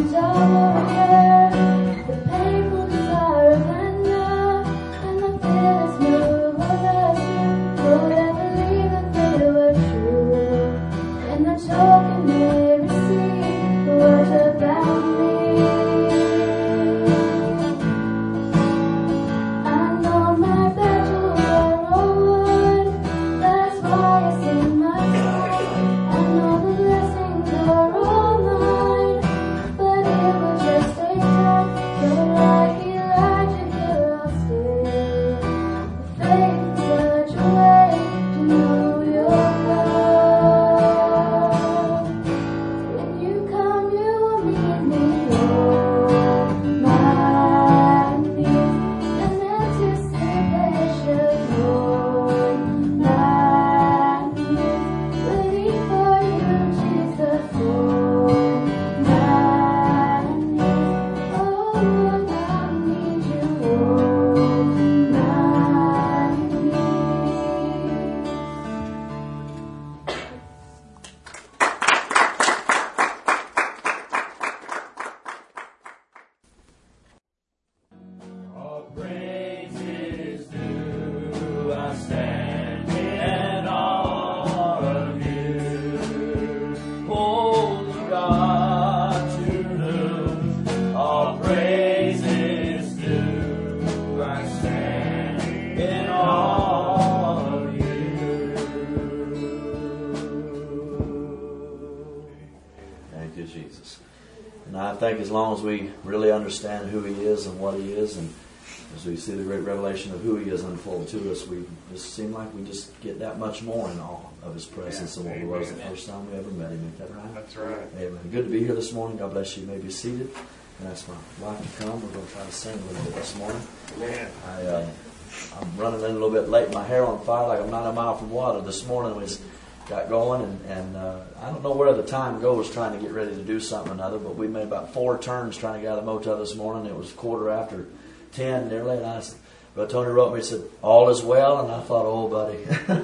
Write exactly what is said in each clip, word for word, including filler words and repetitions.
I think as long as we really understand who He is and what He is, and as we see the great revelation of who He is unfold to us, we just seem like we just get that much more in awe of His presence than what we was the first time we ever met Him. Is that right? That's right. Amen. Good to be here this morning. God bless you. You may be seated. And ask my wife to come. We're going to try to sing a little bit this morning. Man. I, uh, I'm running in a little bit late. My hair on fire like I'm not a mile from water. This morning we got going, and, and uh, I don't know where the time goes trying to get ready to do something or another, but we made about four turns trying to get out of the motel this morning. It was quarter after ten nearly, and I said, Brother Tony wrote me and said, all is well, and I thought, oh, buddy.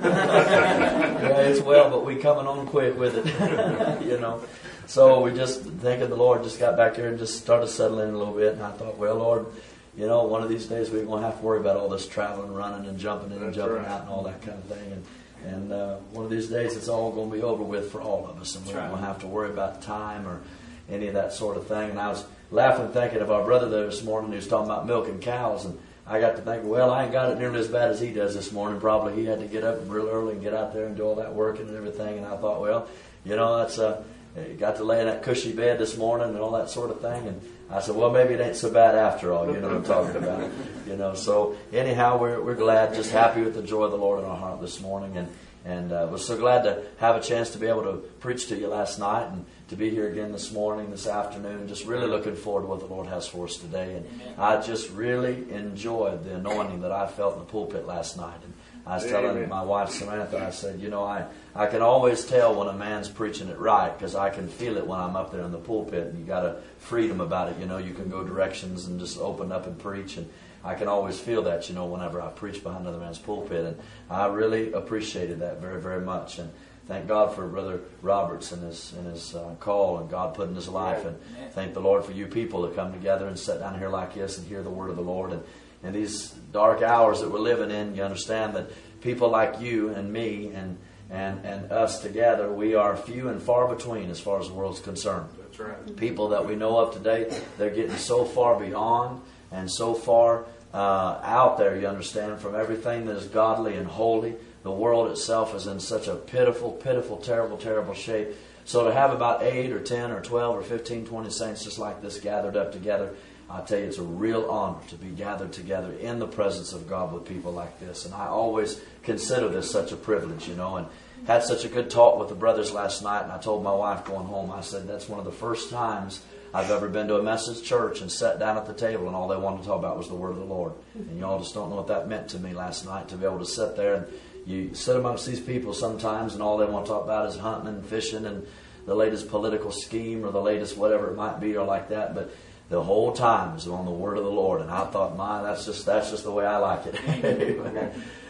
Yeah, it's well, but we coming on quick with it, you know. So we just, thanking the Lord, just got back here and just started settling in a little bit, and I thought, well, Lord, you know, one of these days we're going to have to worry about all this traveling, running, and jumping in and That's jumping right. out and all that kind of thing, and And uh, one of these days it's all going to be over with for all of us, and we don't right. have to worry about time or any of that sort of thing. And I was laughing thinking of our brother there this morning who was talking about milking cows, and I got to think, well, I ain't got it nearly as bad as he does this morning. Probably he had to get up real early and get out there and do all that working and everything. And I thought, well, you know, that's uh, got to lay in that cushy bed this morning and all that sort of thing. And I said, well, maybe it ain't so bad after all. You know what I'm talking about. You know, so anyhow, we're we're glad, just happy with the joy of the Lord in our heart this morning, and and uh, we're so glad to have a chance to be able to preach to you last night and to be here again this morning, this afternoon. Just really looking forward to what the Lord has for us today. And Amen. I just really enjoyed the anointing that I felt in the pulpit last night. And I was telling Amen. my wife Samantha, I said, you know, I, I can always tell when a man's preaching it right because I can feel it when I'm up there in the pulpit, and you got a freedom about it. You know, you can go directions and just open up and preach, and I can always feel that, you know, whenever I preach behind another man's pulpit. And I really appreciated that very, very much. And thank God for Brother Roberts and his and his uh, call and God put in his life. And thank the Lord for you people to come together and sit down here like this and hear the word of the Lord. And in these dark hours that we're living in, you understand that people like you and me and, and, and us together, we are few and far between as far as the world's concerned. That's right. People that we know of today, they're getting so far beyond and so far uh, out there, you understand, from everything that is godly and holy. The world itself is in such a pitiful, pitiful, terrible, terrible shape. So to have about eight or ten or twelve or fifteen, twenty saints just like this gathered up together, I tell you, it's a real honor to be gathered together in the presence of God with people like this. And I always consider this such a privilege, you know, and had such a good talk with the brothers last night. And I told my wife going home, I said, that's one of the first times I've ever been to a message church and sat down at the table and all they wanted to talk about was the word of the Lord. And you all just don't know what that meant to me last night, to be able to sit there and you sit amongst these people sometimes and all they want to talk about is hunting and fishing and the latest political scheme or the latest whatever it might be or like that. But the whole time is on the word of the Lord. And I thought, my, that's just that's just the way I like it.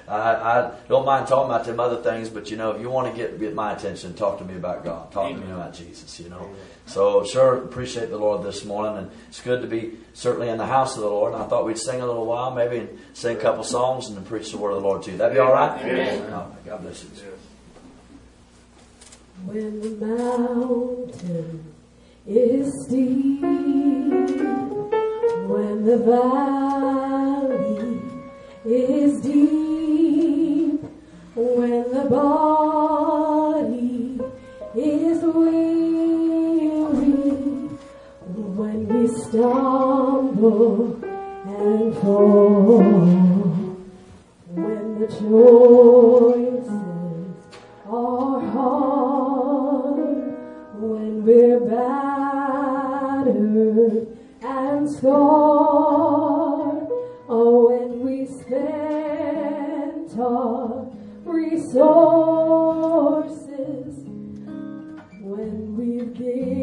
I, I don't mind talking about them other things, but you know, if you want to get, get my attention, talk to me about God. Talk Amen. To me about Jesus, you know. Amen. So sure, appreciate the Lord this morning, and it's good to be certainly in the house of the Lord. And I thought we'd sing a little while, maybe, and sing a couple songs, and then preach the word of the Lord too. That'd be all right? Amen. All right. God bless you. When the mountain is steep, when the valley is deep, when the body is weary, when we stumble and fall, when the choices are hard, when we're battered and scarred, oh, when we spend our resources, when we've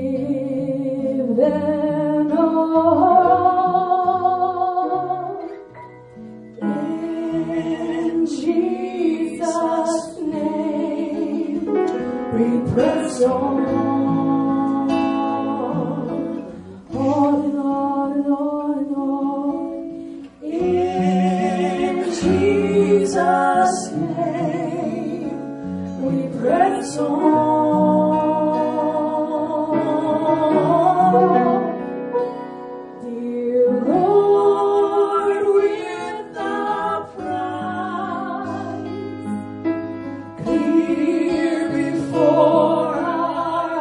given all, in Jesus' name we press on, on and on and on and on. In Jesus' name we press on. Dear Lord, with the prize clear before our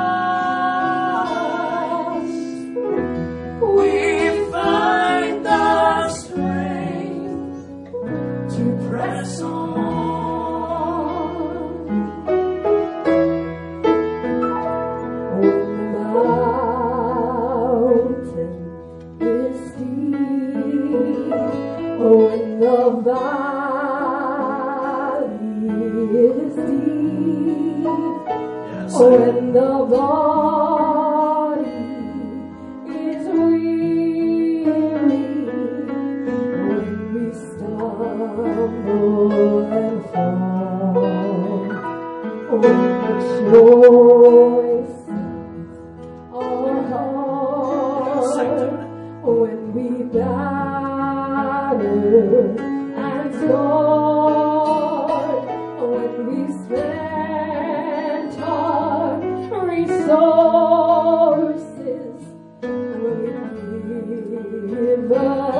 eyes, we find the strength to press on. When the mountain is steep, when the valley is deep, Yes. when the body is weary, when we stumble and fall, when the choices are Sing to hard, it. when we batter and scarred, when we spend our resources, when we give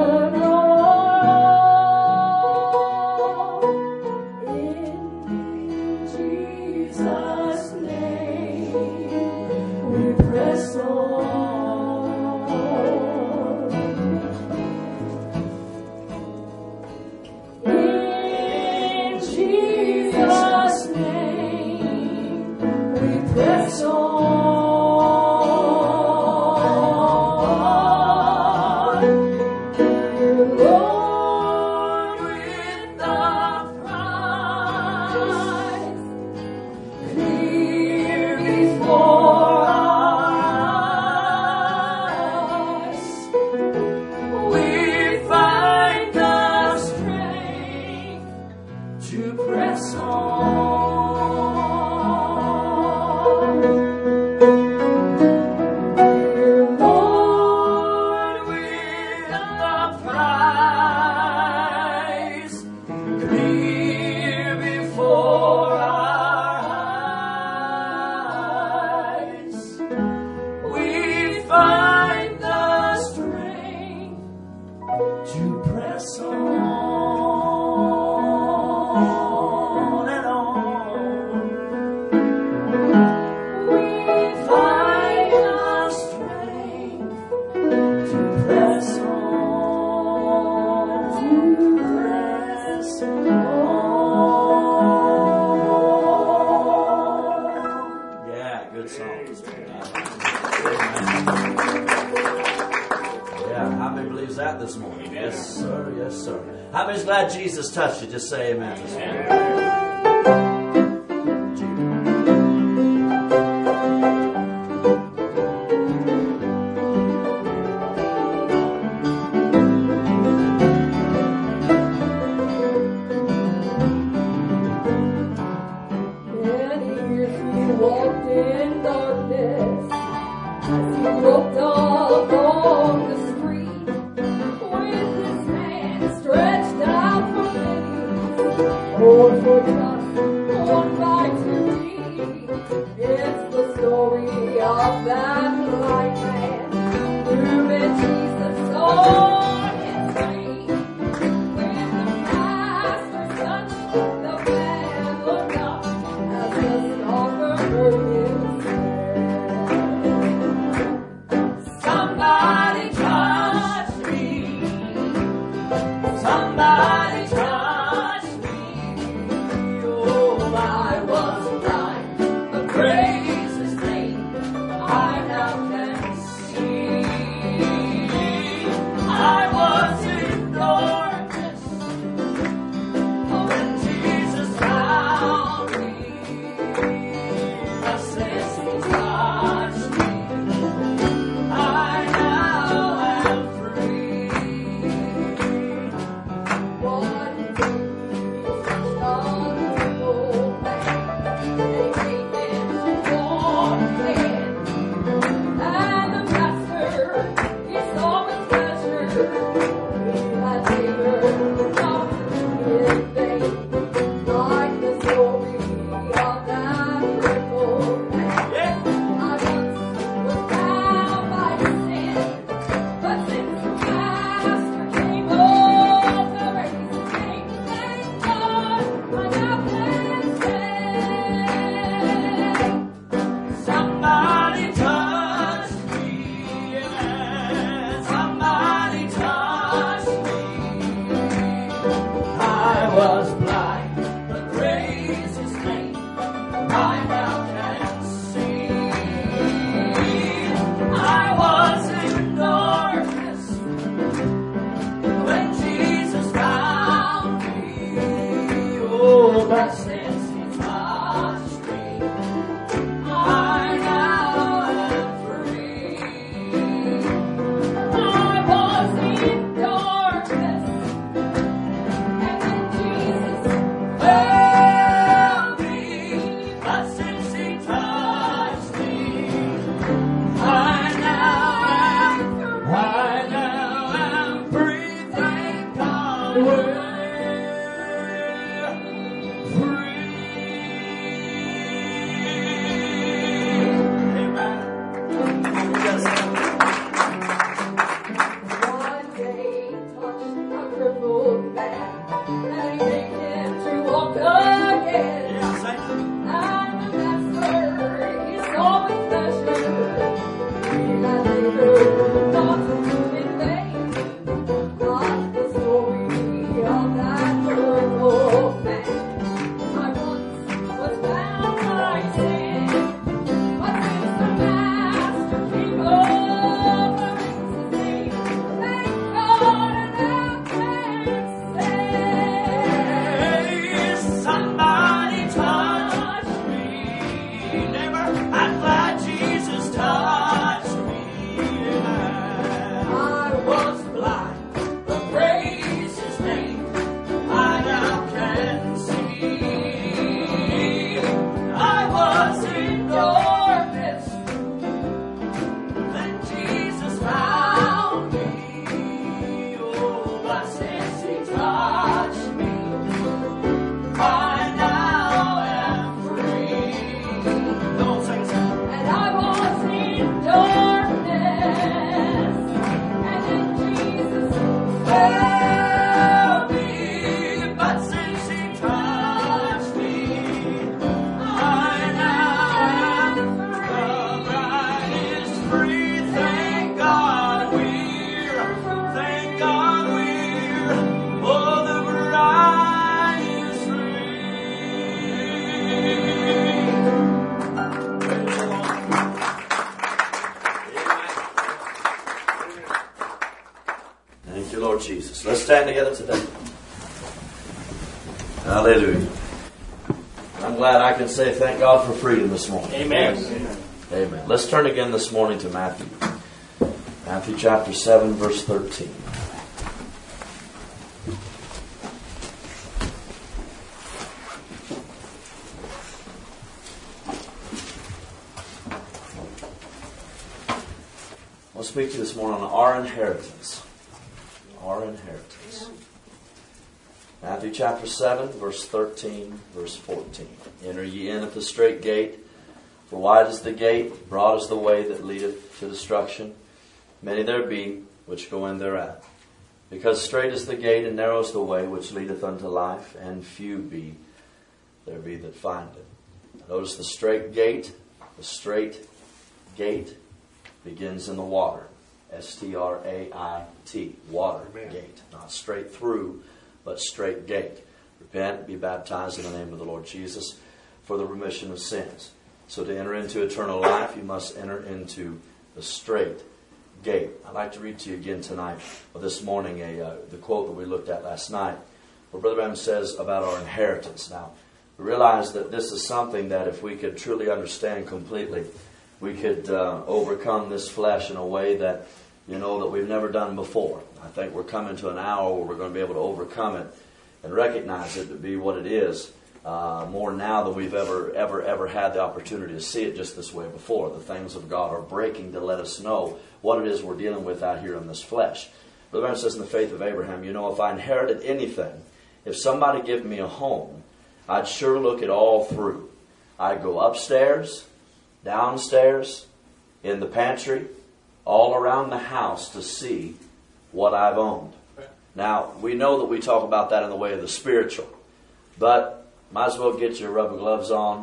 all, in Jesus' name we press on. In Jesus' name we press on. Dear Lord, with the prize clear before our eyes, we find the strength to press on. Dear Lord, with the prize clear before our eyes, we find the strength to press on and on. We find the strength to press on, to press on. Yeah, good songs. Yeah, how many believes that this morning? Yes, sir. Yes, sir. How many's glad Jesus touched you? Just say amen. This morning. Thank you, Lord Jesus. Let's stand together today. Hallelujah. I'm glad I can say thank God for freedom this morning. Amen. Amen. Amen. Let's turn again this morning to Matthew. Matthew chapter seven, verse thirteen. I'll speak to you this morning on our inheritance. Our inheritance. Matthew chapter seven, verse thirteen, verse fourteen. Enter ye in at the strait gate, for wide is the gate, broad is the way that leadeth to destruction. Many there be which go in thereat. Because strait is the gate, and narrow is the way which leadeth unto life, and few be there be that find it. Notice the strait gate, the strait gate begins in the water. S T R A I T. Water Amen. Gate. Not straight through, but straight gate. Repent, be baptized in the name of the Lord Jesus for the remission of sins. So to enter into eternal life, you must enter into the straight gate. I'd like to read to you again tonight, or this morning, a uh, the quote that we looked at last night, where Brother Branham says about our inheritance. Now, we realize that this is something that if we could truly understand completely, we could uh, overcome this flesh in a way that, you know, that we've never done before. I think we're coming to an hour where we're going to be able to overcome it and recognize it to be what it is uh, more now than we've ever, ever, ever had the opportunity to see it just this way before. The things of God are breaking to let us know what it is we're dealing with out here in this flesh. Brother Branham says in the faith of Abraham, you know, if I inherited anything, if somebody gave me a home, I'd sure look it all through. I'd go upstairs, downstairs, in the pantry, all around the house to see what I've owned. Now, we know that we talk about that in the way of the spiritual, but might as well get your rubber gloves on,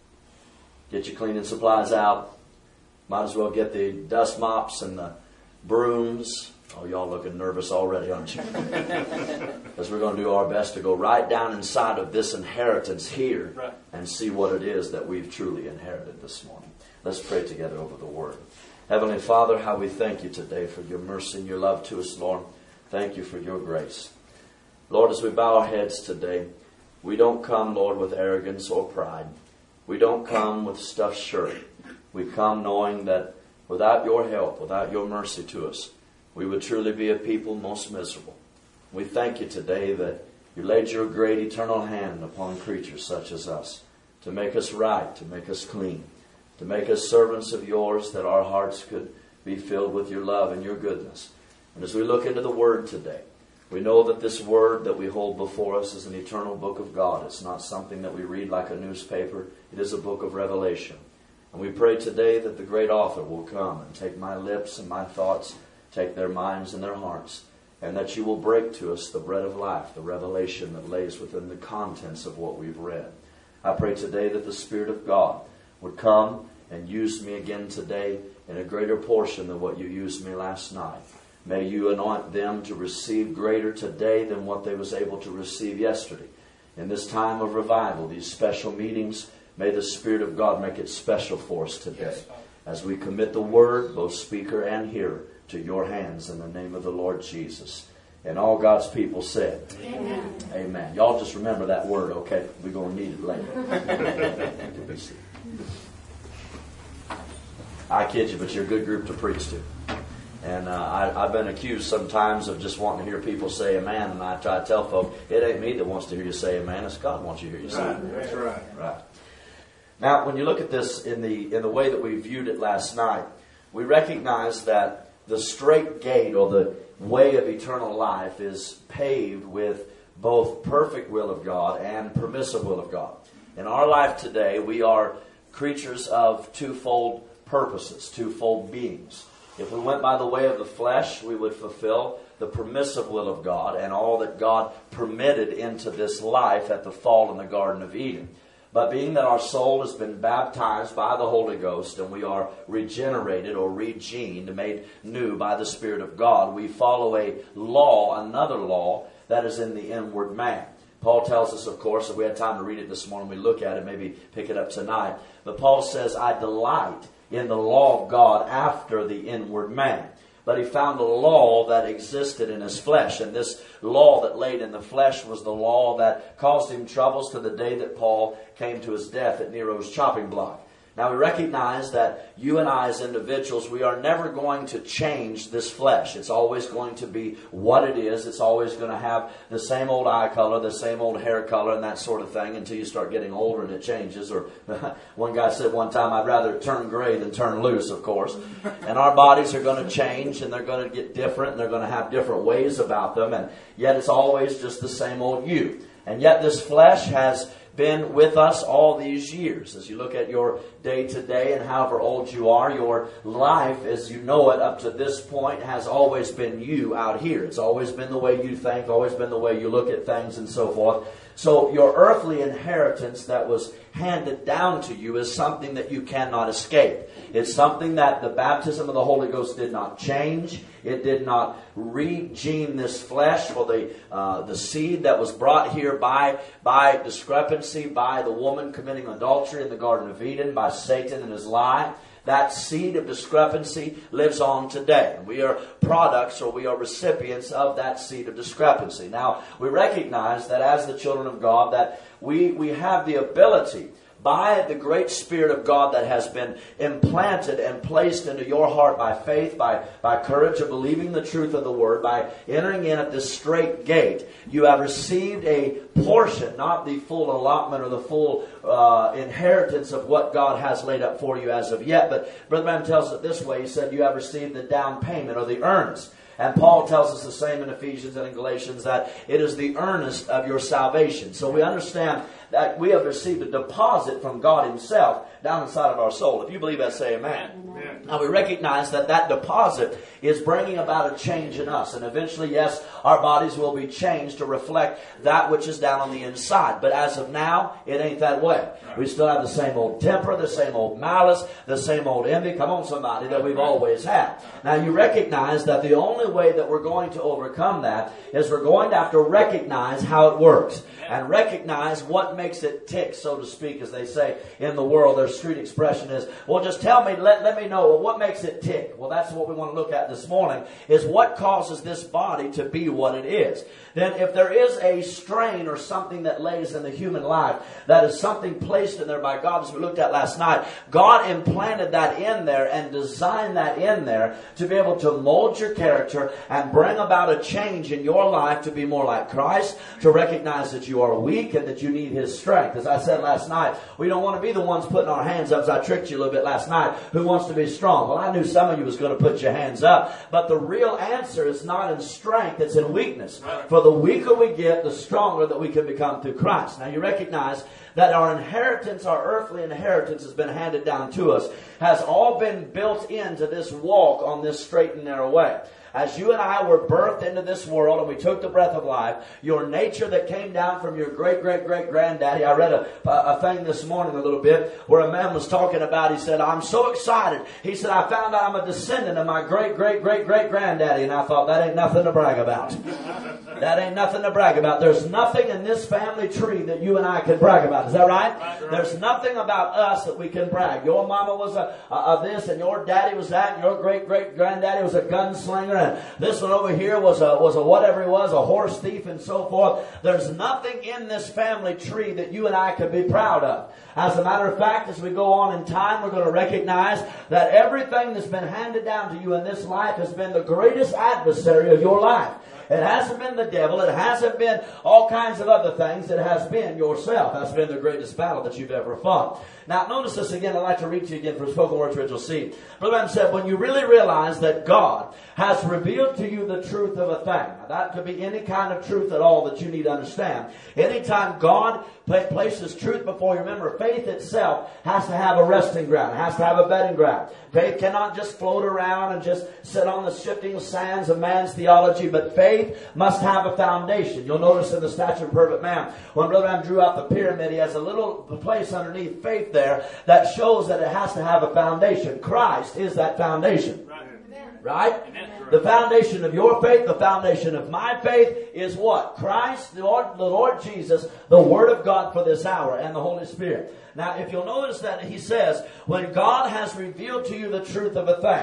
get your cleaning supplies out, might as well get the dust mops and the brooms. Oh, y'all looking nervous already, aren't you? Because we're going to do our best to go right down inside of this inheritance here right. and see what it is that we've truly inherited this morning. Let's pray together over the Word. Heavenly Father, how we thank you today for your mercy and your love to us, Lord. Thank you for your grace. Lord, as we bow our heads today, we don't come, Lord, with arrogance or pride. We don't come with stuffed shirt. We come knowing that without your help, without your mercy to us, we would truly be a people most miserable. We thank you today that you laid your great eternal hand upon creatures such as us to make us right, to make us clean, to make us servants of yours, that our hearts could be filled with your love and your goodness. And as we look into the Word today, we know that this Word that we hold before us is an eternal book of God. It's not something that we read like a newspaper. It is a book of revelation. And we pray today that the great author will come and take my lips and my thoughts, take their minds and their hearts, and that you will break to us the bread of life, the revelation that lays within the contents of what we've read. I pray today that the Spirit of God would come and use me again today in a greater portion than what you used me last night. May you anoint them to receive greater today than what they was able to receive yesterday. In this time of revival, these special meetings, may the Spirit of God make it special for us today. As we commit the Word, both speaker and hearer, to your hands in the name of the Lord Jesus. And all God's people said, Amen. Amen. Y'all just remember that word, okay? We're going to need it later. I kid you, but you're a good group to preach to. And uh, I, I've been accused sometimes of just wanting to hear people say amen, and I try to tell folk, it ain't me that wants to hear you say amen, it's God wants you to hear you say right, amen. That's right. Right. Now, when you look at this in the in the way that we viewed it last night, we recognize that the straight gate, or the way of eternal life, is paved with both perfect will of God and permissive will of God. In our life today, we are creatures of twofold purposes, twofold beings. If we went by the way of the flesh, we would fulfill the permissive will of God and all that God permitted into this life at the fall in the Garden of Eden. But being that our soul has been baptized by the Holy Ghost and we are regenerated or regened, made new by the Spirit of God, we follow a law, another law, that is in the inward man. Paul tells us, of course, if we had time to read it this morning, we look at it, maybe pick it up tonight. But Paul says, I delight in the law of God after the inward man. but he found a law that existed in his flesh. And this law that laid in the flesh was the law that caused him troubles to the day that Paul came to his death at Nero's chopping block. Now we recognize that you and I as individuals, we are never going to change this flesh. It's always going to be what it is. It's always going to have the same old eye color, the same old hair color, and that sort of thing until you start getting older and it changes. Or one guy said one time, I'd rather turn gray than turn loose, of course. And our bodies are going to change, and they're going to get different, and they're going to have different ways about them. And yet it's always just the same old you. And yet this flesh has been with us all these years. As you look at your day to day and however old you are, your life as you know it up to this point has always been you out here. It's always been the way you think, always been the way you look at things and so forth. So your earthly inheritance that was handed down to you is something that you cannot escape. It's something that the baptism of the Holy Ghost did not change. It did not regene this flesh for the uh, the seed that was brought here by by discrepancy, by the woman committing adultery in the Garden of Eden, by Satan and his lie. That seed of discrepancy lives on today. We are products, or we are recipients of that seed of discrepancy. Now, we recognize that as the children of God, that we, we have the ability, by the great Spirit of God that has been implanted and placed into your heart by faith, by, by courage of believing the truth of the Word, by entering in at this straight gate, you have received a portion, not the full allotment or the full uh, inheritance of what God has laid up for you as of yet. But Brother Branham tells it this way. He said you have received the down payment or the earnest. And Paul tells us the same in Ephesians and in Galatians, that it is the earnest of your salvation. So we understand that we have received a deposit from God Himself down inside of our soul. If you believe that, say amen. Amen. Now we recognize that that deposit is bringing about a change in us. And eventually, yes, our bodies will be changed to reflect that which is down on the inside. But as of now, it ain't that way. We still have the same old temper, the same old malice, the same old envy. Come on, somebody, that we've always had. Now you recognize that the only way that we're going to overcome that is we're going to have to recognize how it works. And recognize what makes it tick, so to speak, as they say in the world. Their street expression is, well, just tell me, let, let me know, well, what makes it tick? Well, that's what we want to look at this morning, is what causes this body to be what it is. Then if there is a strain or something that lays in the human life, that is something placed in there by God, as we looked at last night, God implanted that in there and designed that in there to be able to mold your character and bring about a change in your life to be more like Christ, to recognize that you are weak and that you need His strength. As I said last night, we don't want to be the ones putting our hands up, as I tricked you a little bit last night, who wants to be strong. Well, I knew some of you was going to put your hands up, but the real answer is not in strength, it's in weakness. For the weaker we get, the stronger that we can become through Christ. Now you recognize that our inheritance, our earthly inheritance, has been handed down to us, has all been built into this walk on this straight and narrow way. As you and I were birthed into this world and we took the breath of life, your nature that came down from your great-great-great-granddaddy. I read a, a thing this morning a little bit where a man was talking about, he said, I'm so excited. He said, I found out I'm a descendant of my great-great-great-great-granddaddy. And I thought, that ain't nothing to brag about. That ain't nothing to brag about. There's nothing in this family tree that you and I can brag about. Is that right? Right. There's nothing about us that we can brag. Your mama was a, a, a this, and your daddy was that, and your great-great-granddaddy was a gunslinger, and this one over here was a, was a whatever he was, a horse thief and so forth. There's nothing in this family tree that you and I can be proud of. As a matter of fact, as we go on in time, we're going to recognize that everything that's been handed down to you in this life has been the greatest adversary of your life. It hasn't been the devil. It hasn't been all kinds of other things. It has been yourself. That's been the greatest battle that you've ever fought. Now, notice this again. I'd like to read to you again from Spoken Word Original Seed. Brother Branham said, when you really realize that God has revealed to you the truth of a thing. Now, that could be any kind of truth at all that you need to understand. Anytime God places truth before you, remember, faith itself has to have a resting ground. It has to have a bedding ground. Faith cannot just float around and just sit on the shifting sands of man's theology, but faith must have a foundation. You'll notice in the Statue of a Perfect Man, when Brother Branham drew out the pyramid, he has a little place underneath faith there that shows that it has to have a foundation. Christ is that foundation. Right? Right? The foundation of your faith, the foundation of my faith is what? Christ, the Lord, the Lord Jesus, the Word of God for this hour, and the Holy Spirit. Now, if you'll notice that he says, when God has revealed to you the truth of a thing,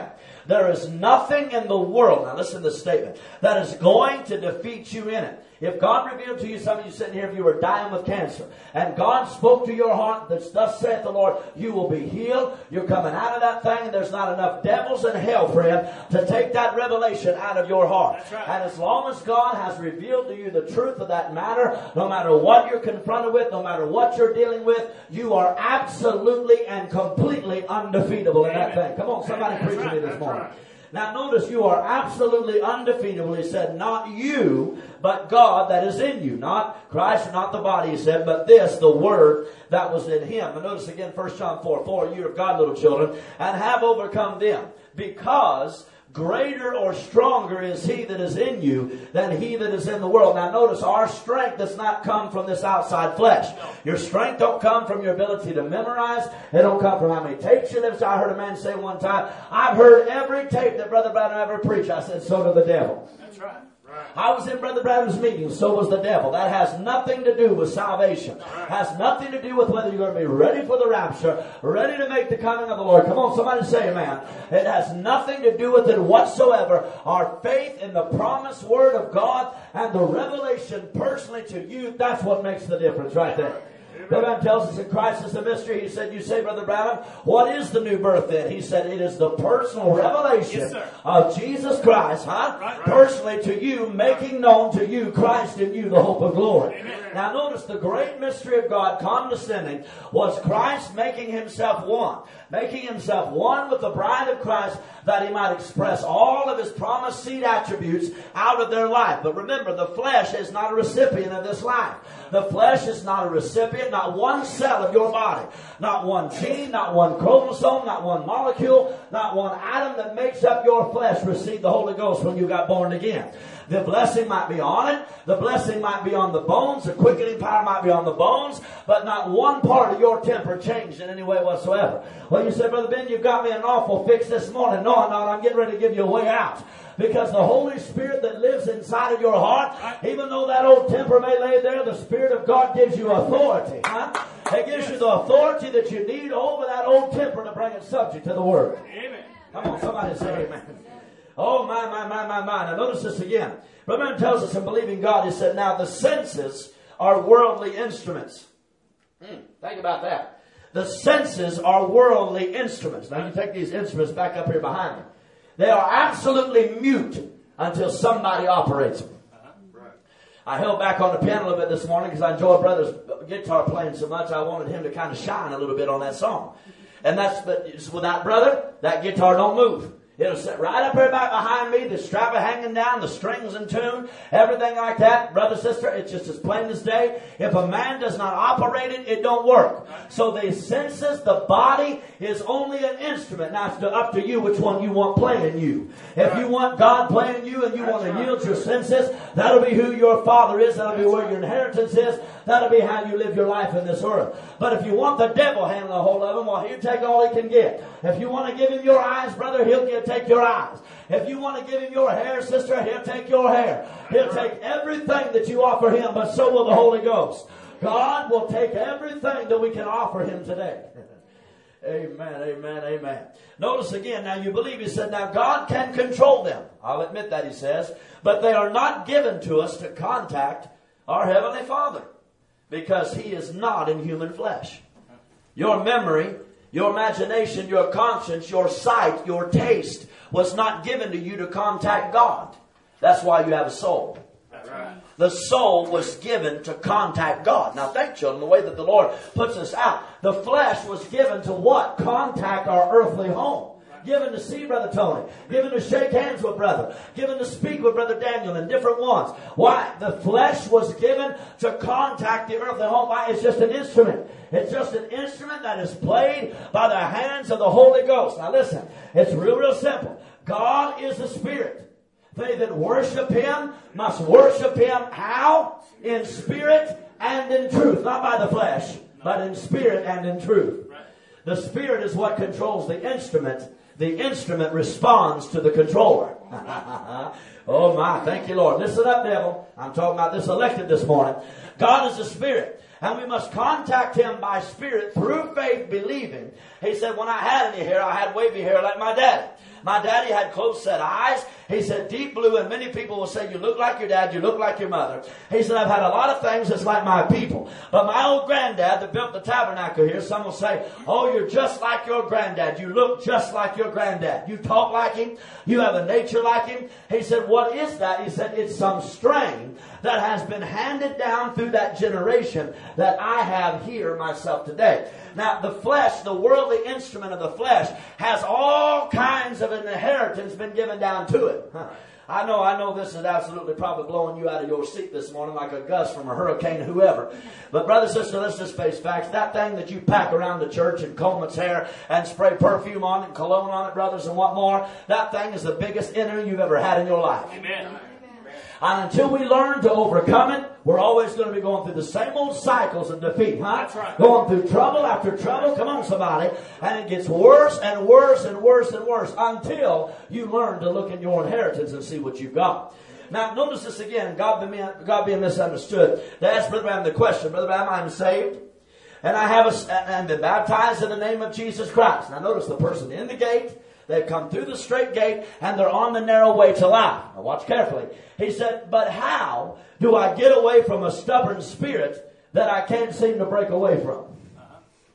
There is nothing in the world, now listen to this statement, that is going to defeat you in it. If God revealed to you, some of you sitting here, if you were dying with cancer, and God spoke to your heart that thus saith the Lord, you will be healed. You're coming out of that thing, and there's not enough devils in hell, friend, to take that revelation out of your heart. That's right. And as long as God has revealed to you the truth of that matter, no matter what you're confronted with, no matter what you're dealing with, you are absolutely and completely undefeatable in that thing. Come on, somebody preach to me this morning. Now notice, you are absolutely undefeatable. He said, not you, but God that is in you. Not Christ, not the body, he said, but this, the Word that was in him. And notice again, First John four, four, you are of God, little children, and have overcome them. Because greater or stronger is he that is in you than he that is in the world. Now notice, our strength does not come from this outside flesh. Your strength don't come from your ability to memorize. It don't come from how many tapes you listen. I heard a man say one time, I've heard every tape that Brother Branham ever preached. I said, so did the devil. That's right. I was in Brother Branham's meeting, so was the devil. That has nothing to do with salvation. Has nothing to do with whether you're going to be ready for the rapture, ready to make the coming of the Lord. Come on, somebody say amen. It has nothing to do with it whatsoever. Our faith in the promised Word of God and the revelation personally to you, that's what makes the difference right there. Brother Branham tells us that Christ is the mystery. He said, you say, Brother Branham, what is the new birth then? He said, it is the personal revelation yes, of Jesus Christ, huh? Right, right. Personally to you, making known to you Christ in you, the hope of glory. Amen. Now notice, the great mystery of God condescending was Christ making himself one. Making himself one with the bride of Christ, that he might express all of his promised seed attributes out of their life. But remember, the flesh is not a recipient of this life. The flesh is not a recipient, not one cell of your body, not one gene, not one chromosome, not one molecule, not one atom that makes up your flesh received the Holy Ghost when you got born again. The blessing might be on it. The blessing might be on the bones. The quickening power might be on the bones. But not one part of your temper changed in any way whatsoever. Well, you said, Brother Ben, you've got me an awful fix this morning. No, I'm not. I'm getting ready to give you a way out. Because the Holy Spirit that lives inside of your heart, even though that old temper may lay there, the Spirit of God gives you authority. Huh? It gives you the authority that you need over that old temper to bring it subject to the Word. Amen. Come on, somebody say amen. Oh, my, my, my, my, my. Now notice this again. Remember, it tells us in believing God, he said, now the senses are worldly instruments. Hmm, think about that. The senses are worldly instruments. Now you take these instruments back up here behind me. They are absolutely mute until somebody operates them. I held back on the piano a little bit this morning because I enjoyed Brother's guitar playing so much. I wanted him to kind of shine a little bit on that song. And that's, but without Brother, that guitar don't move. It'll sit right up here back behind me, the strap hanging down, the strings in tune, everything like that. Brother, sister, it's just as plain as day. If a man does not operate it, it don't work. So the senses, the body, is only an instrument. Now it's up to you which one you want playing you. If you want God playing you and you want to yield your senses, that'll be who your Father is. That'll be where your inheritance is. That'll be how you live your life in this earth. But if you want the devil handling a hold of him, well, he'll take all he can get. If you want to give him your eyes, brother, he'll get, take your eyes. If you want to give him your hair, sister, he'll take your hair. He'll take everything that you offer him, but so will the Holy Ghost. God will take everything that we can offer him today. Amen, amen, amen. Notice again, now you believe, he said, now God can control them. I'll admit that, he says. But they are not given to us to contact our Heavenly Father, because he is not in human flesh. Your memory, your imagination, your conscience, your sight, your taste was not given to you to contact God. That's why you have a soul. That's right. The soul was given to contact God. Now think, children, the way that the Lord puts us out. The flesh was given to what? Contact our earthly home. Given to see Brother Tony. Given to shake hands with Brother. Given to speak with Brother Daniel and different ones. Why? The flesh was given to contact the earthly home. Why? It's just an instrument. It's just an instrument that is played by the hands of the Holy Ghost. Now listen, it's real, real simple. God is the Spirit. They that worship Him must worship Him how? In spirit and in truth. Not by the flesh, but in spirit and in truth. The Spirit is what controls the instrument. The instrument responds to the controller. Oh my, thank you, Lord. Listen up, devil. I'm talking about this elected this morning. God is the Spirit. And we must contact Him by Spirit through faith, believing. He said, when I had any hair, I had wavy hair like my daddy. My daddy had close set eyes. He said deep blue, and many people will say, you look like your dad, you look like your mother. He said, I've had a lot of things that's like my people. But my old granddad that built the tabernacle here, some will say, oh, you're just like your granddad. You look just like your granddad. You talk like him. You have a nature like him. He said, what is that? He said, it's some strain that has been handed down through that generation that I have here myself today. Now, the flesh, the worldly instrument of the flesh, has all kinds of an inheritance been given down to it. Huh. I know, I know this is absolutely probably blowing you out of your seat this morning like a gust from a hurricane, whoever. But brother, sister, let's just face facts. That thing that you pack around the church and comb its hair and spray perfume on it and cologne on it, brothers, and what more, that thing is the biggest enemy you've ever had in your life. Amen. And until we learn to overcome it, we're always going to be going through the same old cycles of defeat, huh? That's right. Going through trouble after trouble. Come on, somebody. And it gets worse and worse and worse and worse until you learn to look in your inheritance and see what you've got. Now, notice this again. God being, God being misunderstood. They asked Brother Branham the question, Brother Branham, I'm saved, and I have a, and been baptized in the name of Jesus Christ. Now, notice the person in the gate. They've come through the straight gate and they're on the narrow way to life. Now watch carefully. He said, but how do I get away from a stubborn spirit that I can't seem to break away from? Uh-huh.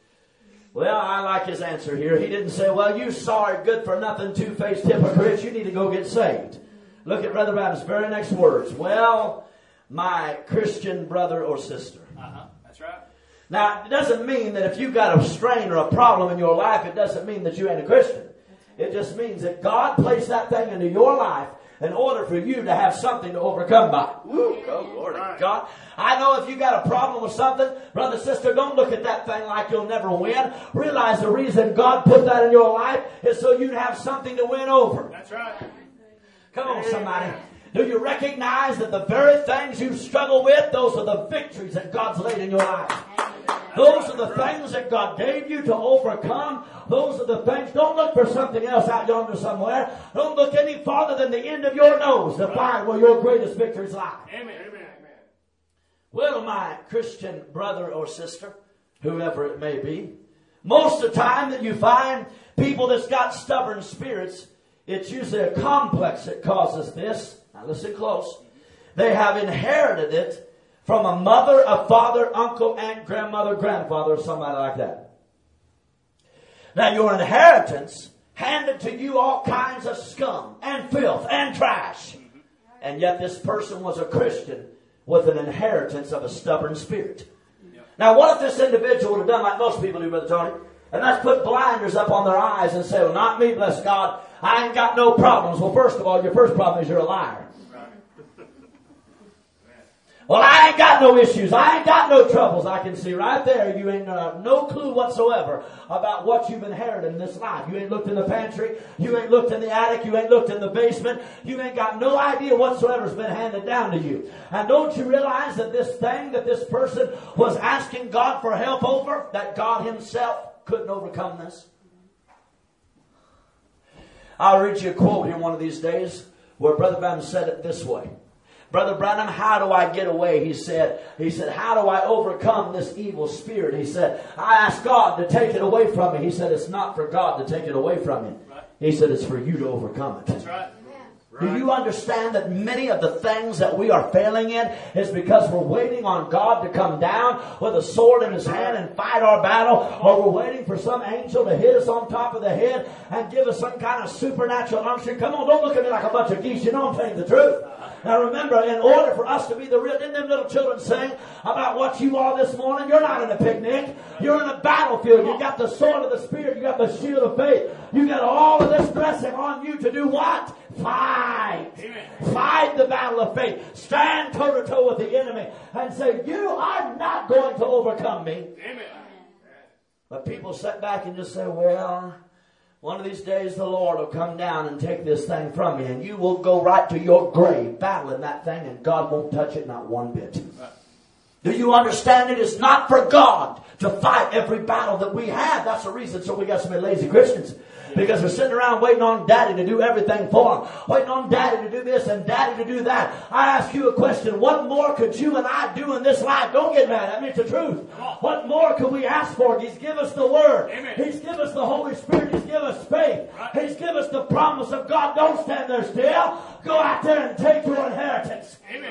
Well, I like his answer here. He didn't say, well, you sorry, good for nothing, two-faced hypocrites. You need to go get saved. Look at Brother Branham's very next words. Well, my Christian brother or sister. Uh-huh. That's right. Now, it doesn't mean that if you've got a strain or a problem in your life, it doesn't mean that you ain't a Christian. It just means that God placed that thing into your life in order for you to have something to overcome by. Woo, oh, glory to God. I know if you got a problem with something, brother, sister, don't look at that thing like you'll never win. Realize the reason God put that in your life is so you'd have something to win over. That's right. Come on, somebody. Do you recognize that the very things you struggle with, those are the victories that God's laid in your life? Those are the things that God gave you to overcome. Those are the things. Don't look for something else out yonder somewhere. Don't look any farther than the end of your nose to find where your greatest victories lie. Amen. Amen. Well, my Christian brother or sister, whoever it may be, most of the time that you find people that's got stubborn spirits, it's usually a complex that causes this. Now listen close. They have inherited it from a mother, a father, uncle, aunt, grandmother, grandfather, or somebody like that. Now your inheritance handed to you all kinds of scum and filth and trash. And yet this person was a Christian with an inheritance of a stubborn spirit. Now what if this individual would have done like most people do, Brother Tony? And that's put blinders up on their eyes and say, well, not me, bless God. I ain't got no problems. Well, first of all, your first problem is you're a liar. Well, I ain't got no issues. I ain't got no troubles. I can see right there you ain't uh, no clue whatsoever about what you've inherited in this life. You ain't looked in the pantry. You ain't looked in the attic. You ain't looked in the basement. You ain't got no idea whatsoever has been handed down to you. And don't you realize that this thing that this person was asking God for help over, that God himself couldn't overcome this? I'll read you a quote here one of these days where Brother Branham said it this way. Brother Branham, how do I get away? He said, he said, how do I overcome this evil spirit? He said, I asked God to take it away from me. He said, it's not for God to take it away from you. Right. He said, it's for you to overcome it. That's right. Do you understand that many of the things that we are failing in is because we're waiting on God to come down with a sword in his hand and fight our battle, or we're waiting for some angel to hit us on top of the head and give us some kind of supernatural unction? Come on, don't look at me like a bunch of geese. You know I'm telling you the truth. Now remember, in order for us to be the real, didn't them little children sing about what you are this morning? You're not in a picnic. You're in a battlefield. You got the sword of the Spirit. You got the shield of faith. You got all of this dressing on you to do what? Fight. Amen. Fight the battle of faith. Stand toe to toe with the enemy and say, you are not going to overcome me. Amen. But people sit back and just say, well, one of these days the Lord will come down and take this thing from me, and you will go right to your grave battling that thing, and God won't touch it not one bit. Right. Do you understand? It is not for God to fight every battle that we have. That's the reason so we got so many lazy Christians. Because they're sitting around waiting on daddy to do everything for them. Waiting on daddy to do this and daddy to do that. I ask you a question. What more could you and I do in this life? Don't get mad at me. It's the truth. What more could we ask for? He's given us the Word. Amen. He's given us the Holy Spirit. He's given us faith. Right. He's given us the promise of God. Don't stand there still. Go out there and take your inheritance. Amen.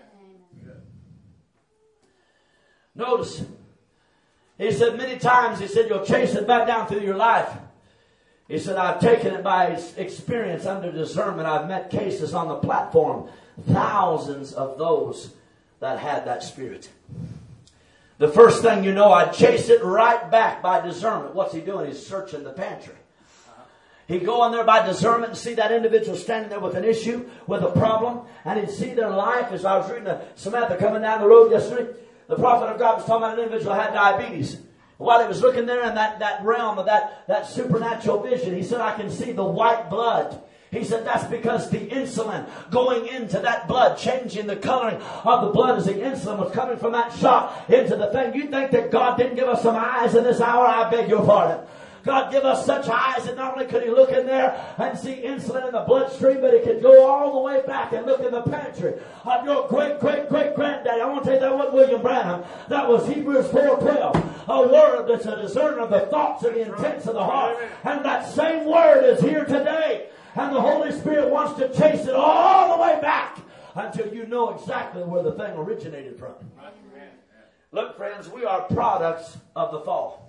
Notice, he said many times, he said, you'll chase it back down through your life. He said, I've taken it by experience under discernment. I've met cases on the platform, thousands of those that had that spirit. The first thing you know, I'd chase it right back by discernment. What's he doing? He's searching the pantry. He'd go in there by discernment and see that individual standing there with an issue, with a problem, and he'd see their life. As I was reading the Samantha coming down the road yesterday, the prophet of God was talking about an individual who had diabetes. While he was looking there in that, that realm of that, that supernatural vision, he said, I can see the white blood. He said that's because the insulin going into that blood, changing the coloring of the blood as the insulin was coming from that shot into the thing. You think that God didn't give us some eyes in this hour? I beg your pardon. God give us such eyes that not only could he look in there and see insulin in the bloodstream, but he could go all the way back and look in the pantry of your great, great, great granddaddy. I want to tell you that wasn't William Branham. That was Hebrews four twelve. A word that's a discerner of the thoughts and the intents of the heart. And that same word is here today. And the Holy Spirit wants to chase it all the way back until you know exactly where the thing originated from. Look, friends, we are products of the fall.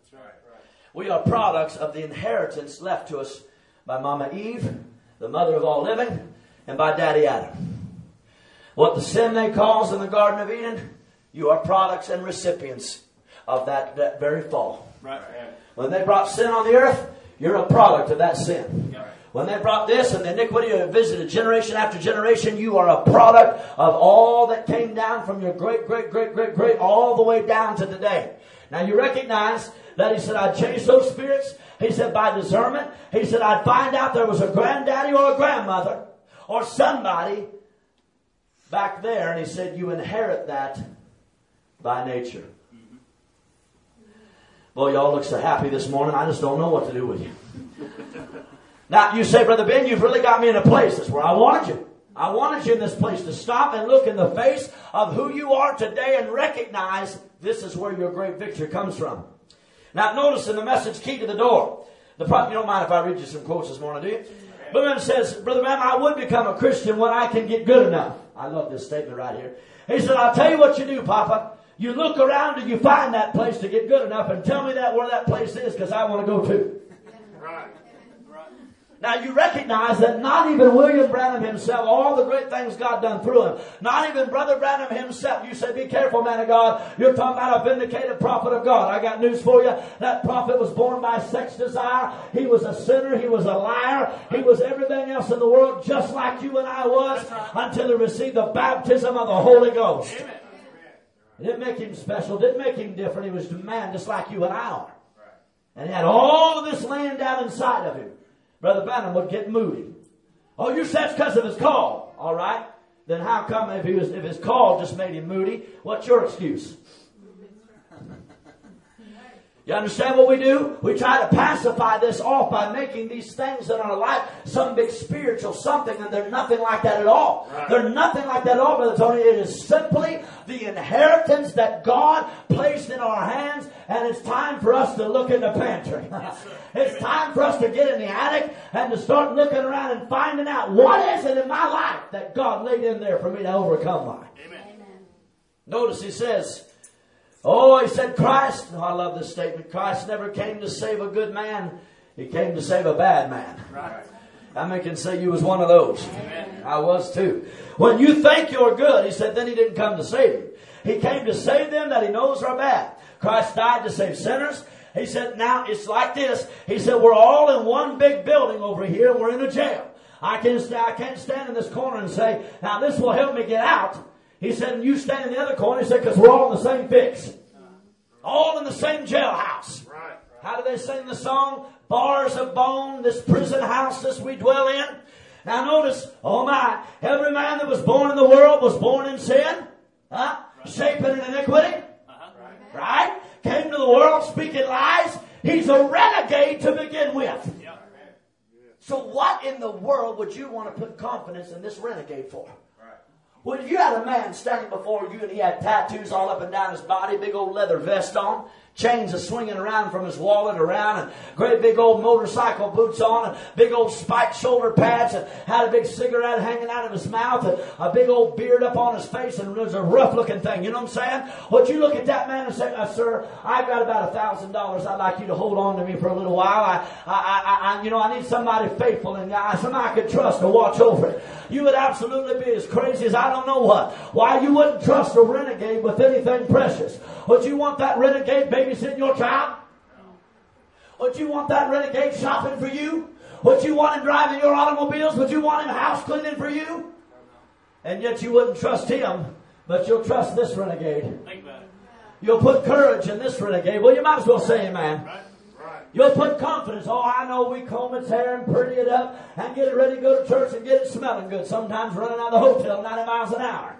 We are products of the inheritance left to us by Mama Eve, the mother of all living, and by Daddy Adam. What the sin they caused in the Garden of Eden, you are products and recipients of that, that very fall. Right. When they brought sin on the earth, you're a product of that sin. Yeah. When they brought this and the iniquity of visited generation after generation, you are a product of all that came down from your great, great, great, great, great, all the way down to today. Now you recognize that he said, I'd chase those spirits. He said, by discernment. He said, I'd find out there was a granddaddy or a grandmother or somebody back there. And he said, you inherit that by nature. Mm-hmm. Boy, y'all look so happy this morning. I just don't know what to do with you. Now, you say, Brother Ben, you've really got me in a place. That's where I wanted you. I wanted you in this place to stop and look in the face of who you are today and recognize this is where your great victory comes from. Now, notice in the message, Key to the Door. The prophet, you don't mind if I read you some quotes this morning, do you? Brother Branham says, Brother Branham, I would become a Christian when I can get good enough. I love this statement right here. He said, I'll tell you what you do, Papa. You look around and you find that place to get good enough and tell me that where that place is because I want to go too. Right. Now you recognize that not even William Branham himself, all the great things God done through him, not even Brother Branham himself. You say, be careful, man of God. You're talking about a vindicated prophet of God. I got news for you. That prophet was born by sex desire. He was a sinner. He was a liar. He was everything else in the world just like you and I was until he received the baptism of the Holy Ghost. Amen. It didn't make him special. It didn't make him different. He was a man just like you and I are. And he had all of this laying down inside of him. Brother Branham would get moody. Oh, you said it's because of his call. All right. Then how come if he was if his call just made him moody? What's your excuse? You understand what we do? We try to pacify this off by making these things in our life some big spiritual something, and they're nothing like that at all. Right. They're nothing like that at all, Brother Tony. It is simply the inheritance that God placed in our hands, and it's time for us to look in the pantry. Yes, it's time for us to get in the attic and to start looking around and finding out what is it in my life that God laid in there for me to overcome by. Amen. Notice he says, oh, he said Christ, oh, I love this statement, Christ never came to save a good man. He came to save a bad man. Right. How many can say you was one of those? Amen. I was too. When you think you're good, he said, then he didn't come to save you. He came to save them that he knows are bad. Christ died to save sinners. He said, now it's like this. He said, we're all in one big building over here and we're in a jail. I can't, I can't stand in this corner and say, now this will help me get out. He said, and you stand in the other corner. He said, because we're all in the same fix. All in the same jailhouse. Right, right. How do they sing the song? Bars of bone, this prison house this we dwell in. Now notice, oh my, every man that was born in the world was born in sin. Huh? Right. Shaping in iniquity. Uh-huh. Right. right? Came to the world speaking lies. He's a renegade to begin with. Yeah. So what in the world would you want to put confidence in this renegade for? Well, if you had a man standing before you and he had tattoos all up and down his body, big old leather vest on, chains are swinging around from his wallet around, and great big old motorcycle boots on, and big old spiked shoulder pads, and had a big cigarette hanging out of his mouth, and a big old beard up on his face, and it was a rough looking thing. You know what I'm saying? Would you look at that man and say, uh, sir, I've got about a thousand dollars. I'd like you to hold on to me for a little while. I, I, I, I you know, I need somebody faithful and uh, somebody I could trust to watch over it. You would absolutely be as crazy as I don't know what. Why you wouldn't trust a renegade with anything precious? Would you want that renegade babysitting your child? Would you want that renegade shopping for you? Would you want him driving your automobiles? Would you want him house cleaning for you? And yet you wouldn't trust him, but you'll trust this renegade. Think about it. You'll put courage in this renegade. Well, you might as well say amen. Right? Right. You'll put confidence. Oh, I know we comb its hair and pretty it up and get it ready to go to church and get it smelling good. Sometimes running out of the hotel ninety miles an hour.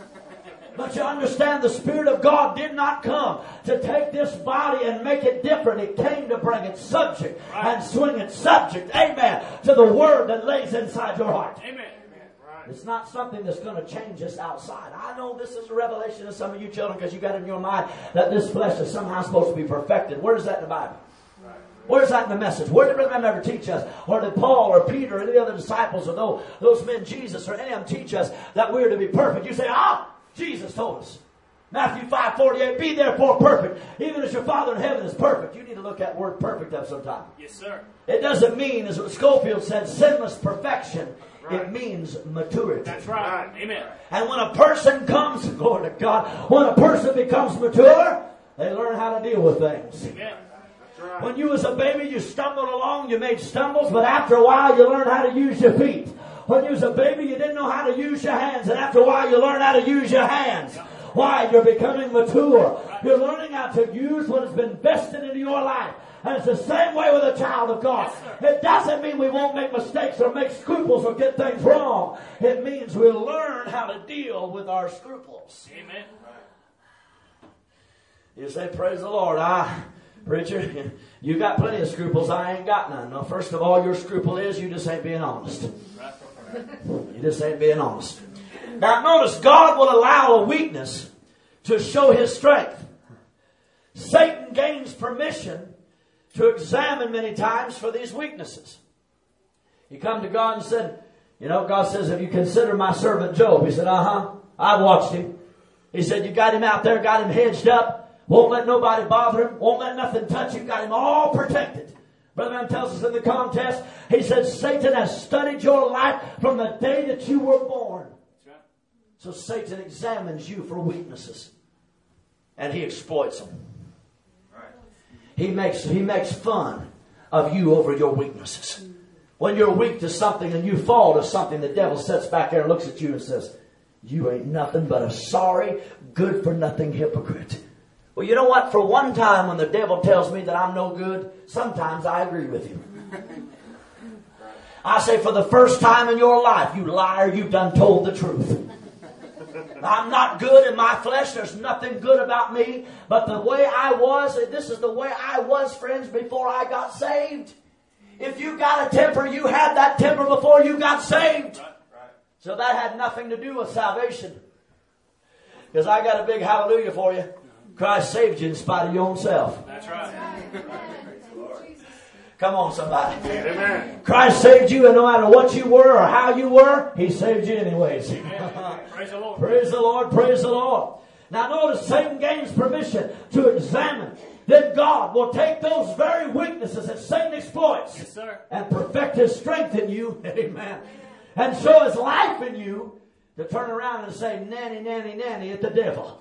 But you understand the Spirit of God did not come to take this body and make it different. It came to bring it subject Right. and swing it subject, amen, to the Word that lays inside your heart. Amen. It's not something that's going to change us outside. I know this is a revelation to some of you children because you got in your mind that this flesh is somehow supposed to be perfected. Where is that in the Bible? Where's that in the message? Where did Brother ever teach us? Or did Paul or Peter or any other disciples or those, those men, Jesus or any of them teach us that we're to be perfect? You say, ah, Jesus told us. Matthew five forty-eight, be therefore perfect, even as your Father in heaven is perfect. You need to look that word perfect up sometime. Yes, sir. It doesn't mean, as Schofield said, sinless perfection. Right. It means maturity. That's right. Amen. And when a person comes, glory to God, when a person becomes mature, they learn how to deal with things. Amen. When you was a baby, you stumbled along, you made stumbles, but after a while you learned how to use your feet. When you was a baby, you didn't know how to use your hands, and after a while you learn how to use your hands. Why? You're becoming mature. You're learning how to use what has been vested into your life. And it's the same way with a child of God. It doesn't mean we won't make mistakes or make scruples or get things wrong. It means we'll learn how to deal with our scruples. Amen. You say, praise the Lord. I, preacher, you got plenty of scruples. I ain't got none. Now, first of all, your scruple is you just ain't being honest. You just ain't being honest. Now, notice, God will allow a weakness to show His strength. Satan gains permission to examine many times for these weaknesses. He come to God and said, you know, God says, have you considered my servant Job? He said, uh-huh. I've watched him. He said, you got him out there, got him hedged up, won't let nobody bother him, won't let nothing touch him, got him all protected. Brother Man tells us in the contest, he said, Satan has studied your life from the day that you were born. That's right. So Satan examines you for weaknesses. And he exploits them. Right. He makes, he makes fun of you over your weaknesses. When you're weak to something and you fall to something, the devil sits back there and looks at you and says, you ain't nothing but a sorry, good-for-nothing hypocrite. Well, you know what? For one time when the devil tells me that I'm no good, sometimes I agree with him. I say, for the first time in your life, you liar, you've done told the truth. I'm not good in my flesh. There's nothing good about me. But the way I was, this is the way I was, friends, before I got saved. If you got a temper, you had that temper before you got saved. So that had nothing to do with salvation. Because I got a big hallelujah for you. Christ saved you in spite of your own self. That's right. Come on, somebody. Amen. Christ saved you, and no matter what you were or how you were, He saved you anyways. Amen. Praise the Lord. Praise the Lord, praise the Lord. Now notice, Satan gains permission to examine. Then God will take those very weaknesses that Satan exploits, Yes, sir. and perfect His strength in you. Amen. And show His life in you to turn around and say, nanny, nanny, nanny at the devil.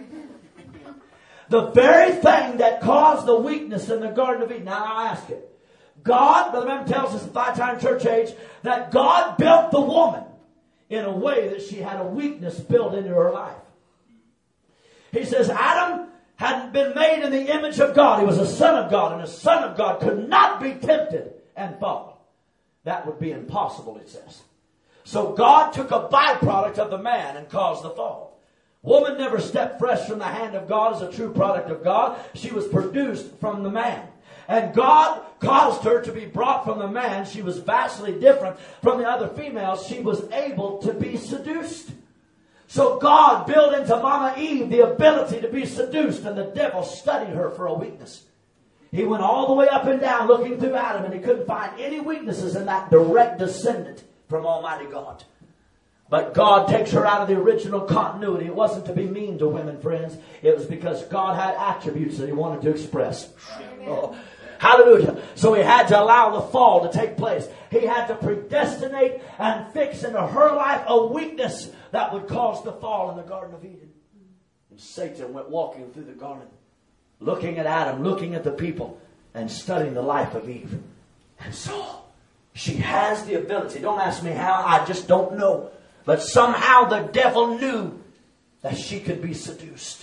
The very thing that caused the weakness in the Garden of Eden. Now I ask it. God, Brother Branham tells us in Thyatira Church Age, that God built the woman in a way that she had a weakness built into her life. He says Adam hadn't been made in the image of God. He was a son of God, and a son of God could not be tempted and fall. That would be impossible, it says. So God took a byproduct of the man and caused the fall. Woman never stepped fresh from the hand of God as a true product of God. She was produced from the man. And God caused her to be brought from the man. She was vastly different from the other females. She was able to be seduced. So God built into Mama Eve the ability to be seduced, and the devil studied her for a weakness. He went all the way up and down looking through Adam, and he couldn't find any weaknesses in that direct descendant from Almighty God. But God takes her out of the original continuity. It wasn't to be mean to women, friends. It was because God had attributes that He wanted to express. Oh, hallelujah. So He had to allow the fall to take place. He had to predestinate and fix into her life a weakness that would cause the fall in the Garden of Eden. And Satan went walking through the garden, looking at Adam, looking at the people, and studying the life of Eve. And so she has the ability. Don't ask me how. I just don't know. But somehow the devil knew that she could be seduced.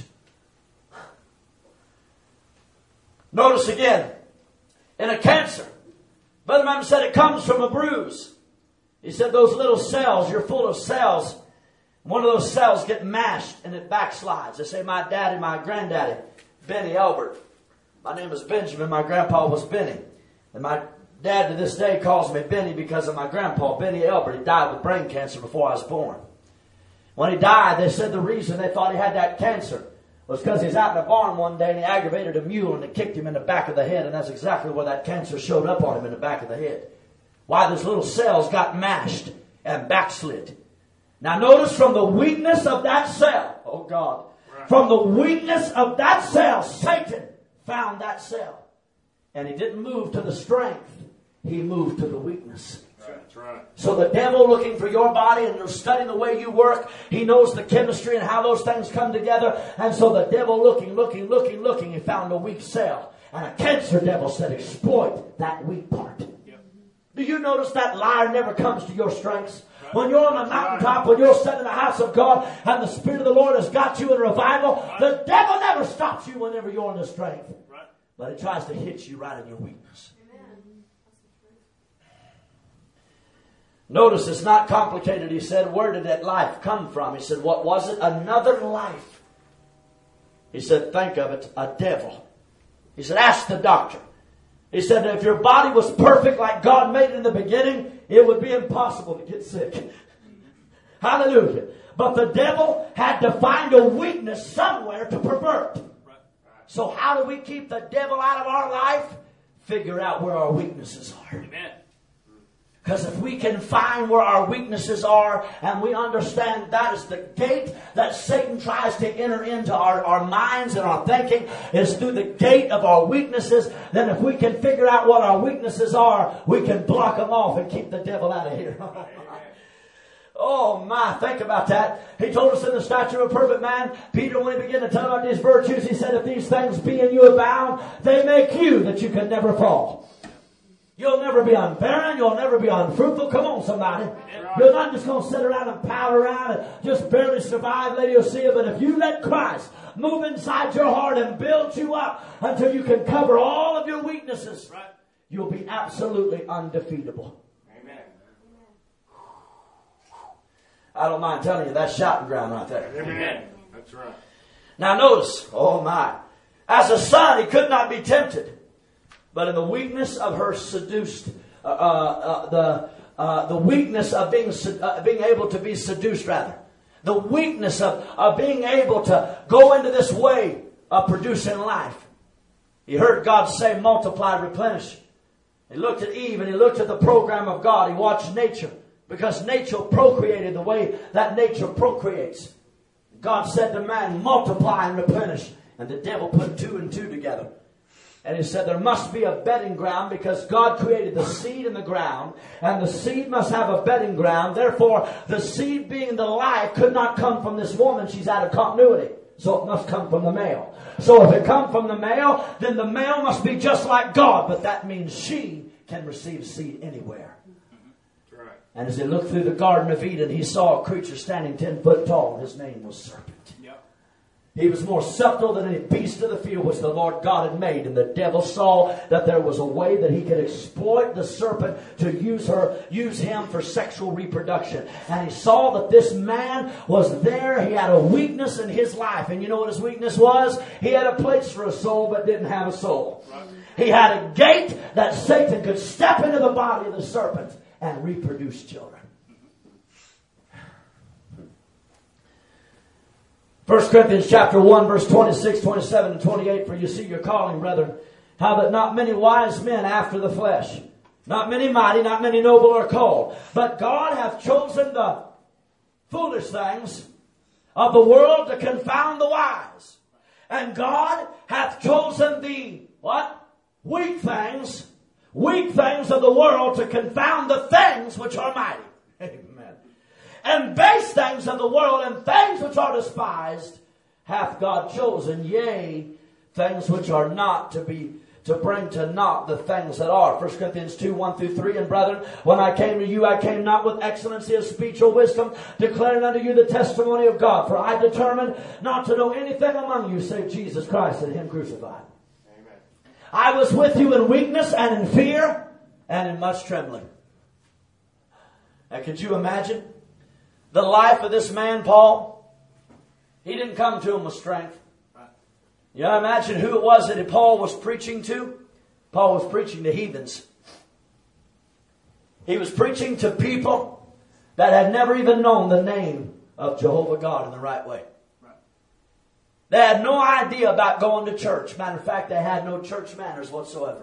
Notice again, in a cancer, Brother Branham said it comes from a bruise. He said those little cells, you're full of cells. One of those cells get mashed and it backslides. They say my daddy, my granddaddy, Benny Albert. My name is Benjamin. My grandpa was Benny. And my dad to this day calls me Benny because of my grandpa, Benny Albert. He died with brain cancer before I was born. When he died, they said the reason they thought he had that cancer was because he was out in a barn one day and he aggravated a mule and it kicked him in the back of the head. And that's exactly where that cancer showed up on him, in the back of the head. Why those little cells got mashed and backslid. Now notice, from the weakness of that cell, oh God, from the weakness of that cell, Satan found that cell. And he didn't move to the strength. He moved to the weakness. That's right. So the devil, looking for your body and studying the way you work, he knows the chemistry and how those things come together. And so the devil, looking, looking, looking, looking, he found a weak cell. And a cancer devil said, exploit that weak part. Yep. Do you notice that liar never comes to your strengths? Right. When you're on the mountaintop, when you're sitting in the house of God, and the Spirit of the Lord has got you in revival, right, the devil never stops you whenever you're in the strength. Right. But he tries to hit you right in your weakness. Notice it's not complicated. He said, where did that life come from? He said, what was it? Another life. He said, think of it, a devil. He said, ask the doctor. He said, if your body was perfect like God made it in the beginning, it would be impossible to get sick. Hallelujah. But the devil had to find a weakness somewhere to pervert. So how do we keep the devil out of our life? Figure out where our weaknesses are. Amen. Because if we can find where our weaknesses are, and we understand that is the gate that Satan tries to enter into our, our minds and our thinking, is through the gate of our weaknesses, then if we can figure out what our weaknesses are, we can block them off and keep the devil out of here. Oh my, think about that. He told us in the statute of a perfect man, Peter, when he began to tell about these virtues, he said, if these things be in you abound, they make you that you can never fall. You'll never be unbarren. You'll never be unfruitful. Come on, somebody. You're not just going to sit around and pout around and just barely survive Laodicea. But if you let Christ move inside your heart and build you up until you can cover all of your weaknesses, you'll be absolutely undefeatable. Amen. I don't mind telling you, that's shouting ground right there. Amen. That's right. Now notice, oh my, as a son he could not be tempted. But in the weakness of her seduced, uh, uh, the uh, the weakness of being uh, being able to be seduced, rather, the weakness of, of being able to go into this way of producing life. He heard God say, multiply, replenish. He looked at Eve and he looked at the program of God. He watched nature, because nature procreated the way that nature procreates. God said to man, multiply and replenish. And the devil put two and two together. And he said there must be a bedding ground, because God created the seed in the ground, and the seed must have a bedding ground. Therefore, the seed being the life could not come from this woman. She's out of continuity. So it must come from the male. So if it comes from the male, then the male must be just like God. But that means she can receive seed anywhere. Right. And as he looked through the Garden of Eden, he saw a creature standing ten foot tall. His name was Serpent. He was more subtle than any beast of the field which the Lord God had made. And the devil saw that there was a way that he could exploit the serpent to use her, use him for sexual reproduction. And he saw that this man was there. He had a weakness in his life. And you know what his weakness was? He had a place for a soul but didn't have a soul. Right. He had a gate that Satan could step into the body of the serpent and reproduce children. First Corinthians chapter one, verse twenty-six, twenty-seven, and twenty-eight. For you see your calling, brethren, how that not many wise men after the flesh, not many mighty, not many noble are called, but God hath chosen the foolish things of the world to confound the wise. And God hath chosen the, what? Weak things, weak things of the world to confound the things which are mighty. Amen. And base things of the world and things which are despised hath God chosen, yea, things which are not to be to bring to naught the things that are. First Corinthians two, one through three. And brethren, when I came to you, I came not with excellency of speech or wisdom, declaring unto you the testimony of God. For I determined not to know anything among you save Jesus Christ and Him crucified. Amen. I was with you in weakness and in fear and in much trembling. Now could you imagine the life of this man, Paul? He didn't come to him with strength. You know, imagine who it was that Paul was preaching to. Paul was preaching to heathens. He was preaching to people that had never even known the name of Jehovah God in the right way. They had no idea about going to church. Matter of fact, they had no church manners whatsoever.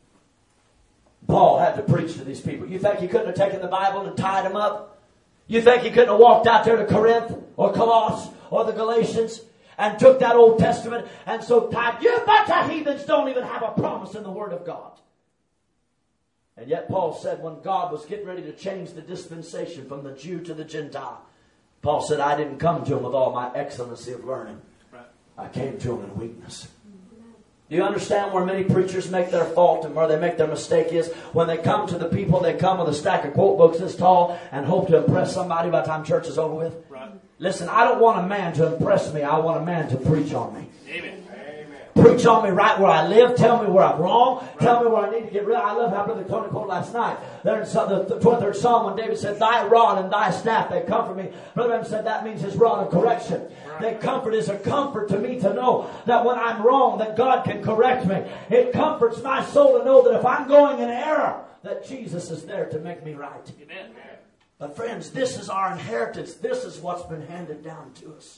Paul had to preach to these people. You think he couldn't have taken the Bible and tied them up? You think he couldn't have walked out there to Corinth or Colossus or the Galatians and took that Old Testament and so tied? You bunch of heathens don't even have a promise in the Word of God. And yet Paul said when God was getting ready to change the dispensation from the Jew to the Gentile, Paul said, I didn't come to him with all my excellency of learning. I came to him in weakness. Do you understand where many preachers make their fault and where they make their mistake is? When they come to the people, they come with a stack of quote books this tall and hope to impress somebody by the time church is over with. Right. Listen, I don't want a man to impress me. I want a man to preach on me. Amen. Preach on me right where I live. Tell me where I'm wrong. Right. Tell me where I need to get rid of. I love how Brother Tony quoted last night. There in the twenty-third Psalm when David said, Thy rod and thy staff, they comfort me. Brother Adam said that means his rod of correction. Right. That comfort is a comfort to me to know that when I'm wrong, that God can correct me. It comforts my soul to know that if I'm going in error, that Jesus is there to make me right. Amen. But friends, this is our inheritance. This is what's been handed down to us.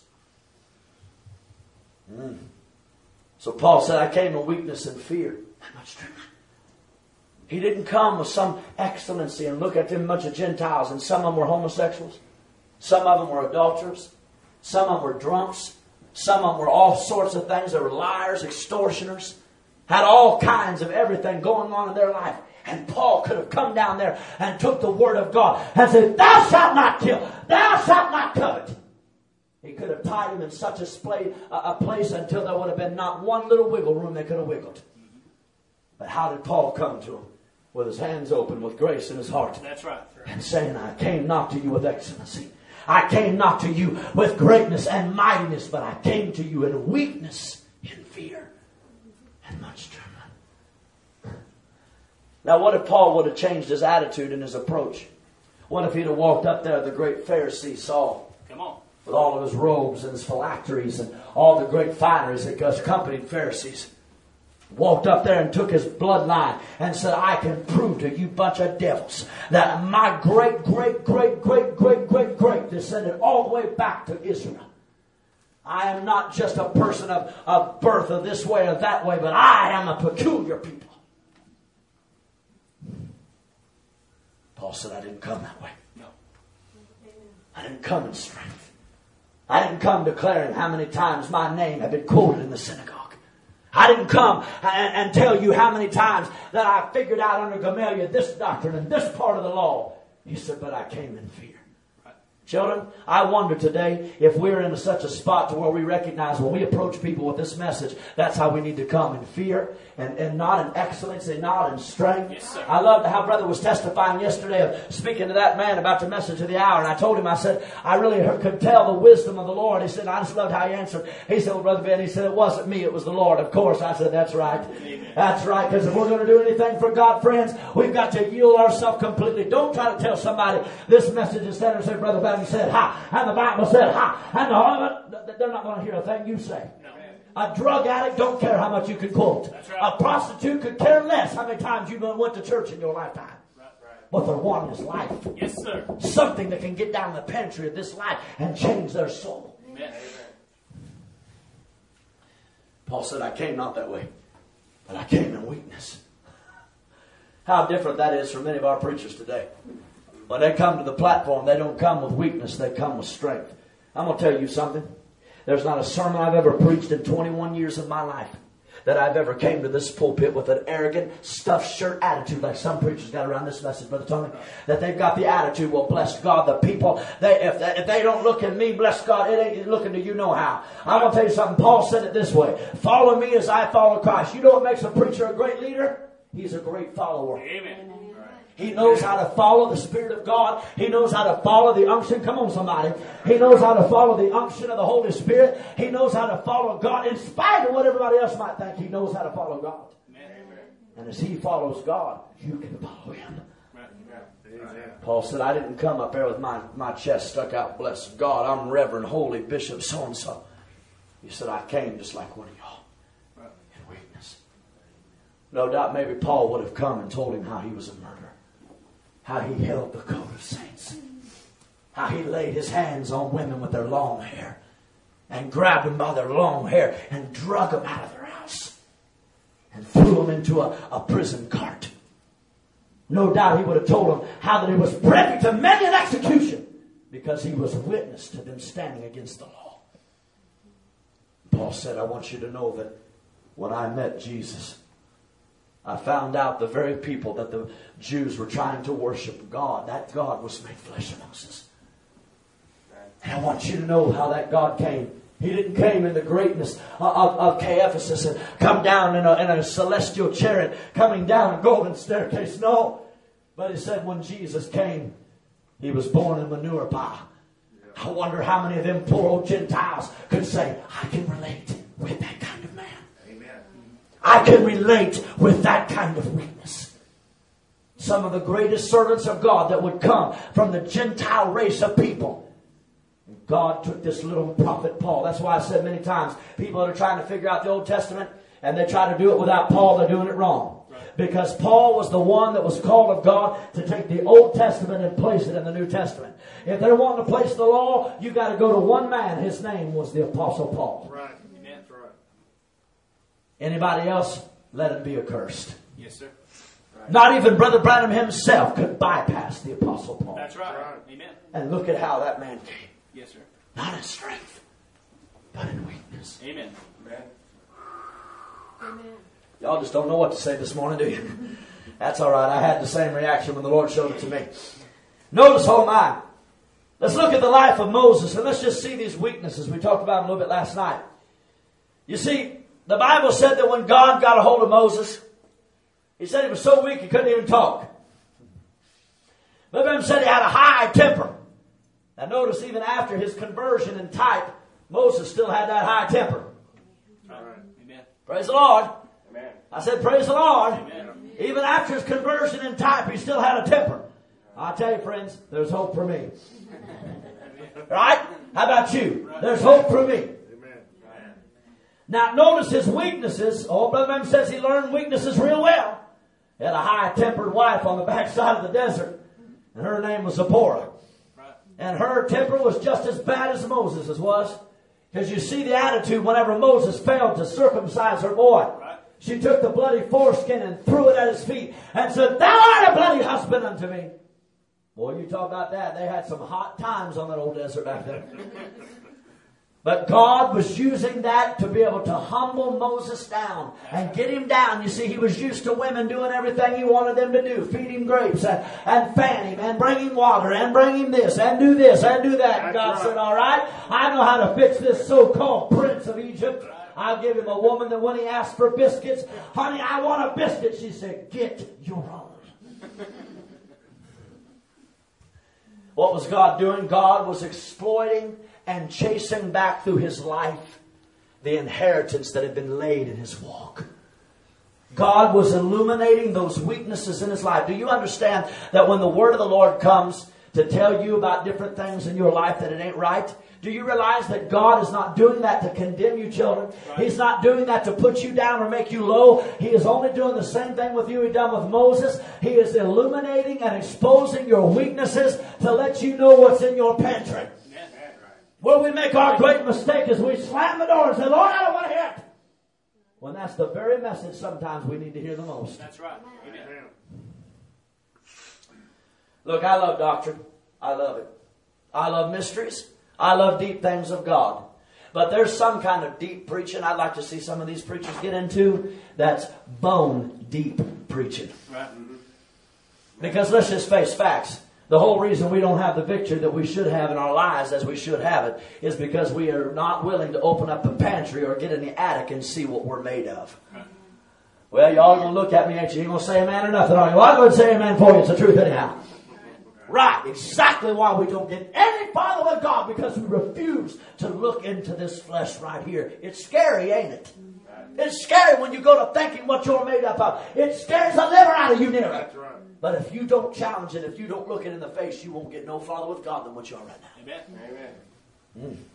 Mm. So Paul said, I came in weakness and fear. That much truth. He didn't come with some excellency and look at them, a bunch of Gentiles, and some of them were homosexuals. Some of them were adulterers. Some of them were drunks. Some of them were all sorts of things. They were liars, extortioners. Had all kinds of everything going on in their life. And Paul could have come down there and took the word of God and said, Thou shalt not kill. Thou shalt not covet. He could have tied him in such a, splay, a place until there would have been not one little wiggle room they could have wiggled. But how did Paul come to him? With his hands open, with grace in his heart. That's right. And saying, I came not to you with excellency. I came not to you with greatness and mightiness, but I came to you in weakness, in fear, and much trembling. Now what if Paul would have changed his attitude and his approach? What if he'd have walked up there, the great Pharisee Saul? Come on. With all of his robes and his phylacteries and all the great fineries that accompanied Pharisees. Walked up there and took his bloodline and said, I can prove to you bunch of devils that my great, great, great, great, great, great, great descended all the way back to Israel. I am not just a person of, of birth of this way or that way, but I am a peculiar people. Paul said, I didn't come that way. No. I didn't come in strength. I didn't come declaring how many times my name had been quoted in the synagogue. I didn't come and, and tell you how many times that I figured out under Gamaliel this doctrine and this part of the law. He said, but I came in fear. Children, I wonder today if we're in such a spot to where we recognize when we approach people with this message, that's how we need to come, in fear and, and not in excellence and not in strength. Yes, I loved how Brother was testifying yesterday of speaking to that man about the message of the hour. And I told him, I said, I really heard, could tell the wisdom of the Lord. He said, I just loved how he answered. He said, well, Brother Ben, he said, it wasn't me, it was the Lord. Of course. I said, that's right. Amen. That's right. Because if we're going to do anything for God, friends, we've got to yield ourselves completely. Don't try to tell somebody this message is said and say, Brother Ben, he said, ha. And the Bible said, ha. And the, they're not going to hear a thing you say. No. A drug addict don't care how much you can quote. Right. A prostitute could care less how many times you went to church in your lifetime. Right, right. What they're wanting is life. Yes, sir. Something that can get down the pantry of this life and change their soul. Amen. Paul said, I came not that way, but I came in weakness. How different that is from many of our preachers today. When they come to the platform, they don't come with weakness, they come with strength. I'm going to tell you something. There's not a sermon I've ever preached in twenty-one years of my life that I've ever came to this pulpit with an arrogant, stuffed shirt attitude like some preachers got around this message, Brother Tony. That they've got the attitude, well, bless God, the people, they, if, they, if they don't look at me, bless God, it ain't looking to you know how. I'm going to tell you something. Paul said it this way. Follow me as I follow Christ. You know what makes a preacher a great leader? He's a great follower. Amen. He knows how to follow the Spirit of God. He knows how to follow the unction. Come on, somebody. He knows how to follow the unction of the Holy Spirit. He knows how to follow God. In spite of what everybody else might think, he knows how to follow God. Amen. And as he follows God, you can follow him. Amen. Paul said, I didn't come up there with my, my chest stuck out. Bless God. I'm Reverend Holy Bishop so-and-so. He said, I came just like one of y'all. In weakness. No doubt maybe Paul would have come and told him how he was a murderer. How he held the coat of saints. How he laid his hands on women with their long hair. And grabbed them by their long hair. And drug them out of their house. And threw them into a, a prison cart. No doubt he would have told them how that he was privy to many an execution. Because he was a witness to them standing against the law. Paul said, I want you to know that when I met Jesus, I found out the very people that the Jews were trying to worship God, that God was made flesh amongst us. And I want you to know how that God came. He didn't come in the greatness of, of, of Caiaphas and come down in a, in a celestial chariot, coming down a golden staircase. No. But he said when Jesus came, he was born in manure pile. I wonder how many of them poor old Gentiles could say, I can relate with that kind of man. I can relate with that kind of weakness. Some of the greatest servants of God that would come from the Gentile race of people. God took this little prophet Paul. That's why I said many times, people that are trying to figure out the Old Testament and they try to do it without Paul, they're doing it wrong. Because Paul was the one that was called of God to take the Old Testament and place it in the New Testament. If they're wanting to place the law, you got to go to one man. His name was the Apostle Paul. Right. That's right. Anybody else, let it be accursed. Yes, sir. Right. Not even Brother Branham himself could bypass the Apostle Paul. That's right. Right. Amen. And look at how that man came. Yes, sir. Not in strength, but in weakness. Amen. Amen. Amen. Y'all just don't know what to say this morning, do you? That's all right. I had the same reaction when the Lord showed it to me. Notice, hold on. Let's look at the life of Moses and let's just see these weaknesses we talked about a little bit last night. You see, the Bible said that when God got a hold of Moses, he said he was so weak he couldn't even talk. But then said he had a high temper. Now notice even after his conversion in type, Moses still had that high temper. Right. Amen. Praise the Lord. Amen. I said praise the Lord. Amen. Even after his conversion in type, he still had a temper. I tell you, friends, there's hope for me. Right? How about you? There's hope for me. Amen. Now, notice his weaknesses. Oh, Brother Branham says he learned weaknesses real well. He had a high-tempered wife on the backside of the desert, and her name was Zipporah. And her temper was just as bad as Moses' was. Because you see the attitude whenever Moses failed to circumcise her boy. She took the bloody foreskin and threw it at his feet and said, "Thou art a bloody husband unto me." Boy, you talk about that. They had some hot times on that old desert back there. But God was using that to be able to humble Moses down and get him down. You see, he was used to women doing everything he wanted them to do. Feed him grapes and, and fan him and bring him water and bring him this and do this and do that. And God said, all right, I know how to fix this so-called prince of Egypt. I'll give him a woman that when he asked for biscuits, honey, I want a biscuit. She said, get your own. What was God doing? God was exploiting and chasing back through his life the inheritance that had been laid in his walk. God was illuminating those weaknesses in his life. Do you understand that when the word of the Lord comes, to tell you about different things in your life that it ain't right? Do you realize that God is not doing that to condemn you, children? Right. He's not doing that to put you down or make you low. He is only doing the same thing with you He done with Moses. He is illuminating and exposing your weaknesses to let you know what's in your pantry. Yeah. Where we make our great mistake is we slam the door and say, Lord, I don't want to hear it. When that's the very message sometimes we need to hear the most. That's right. Amen. Look, I love doctrine. I love it. I love mysteries. I love deep things of God. But there's some kind of deep preaching I'd like to see some of these preachers get into. That's bone deep preaching. Right. Because let's just face facts. The whole reason we don't have the victory that we should have in our lives as we should have it is because we are not willing to open up the pantry or get in the attic and see what we're made of. Well, y'all going to look at me, ain't you? You ain't going to say amen or nothing, are you? Well, I'm going to say amen for you. It's the truth anyhow. Right, exactly why we don't get any farther with God, because we refuse to look into this flesh right here. It's scary, ain't it? It's scary when you go to thinking what you're made up of. It scares the liver out of you near it. But if you don't challenge it, if you don't look it in the face, you won't get no farther with God than what you are right now. Amen. Amen. Mm.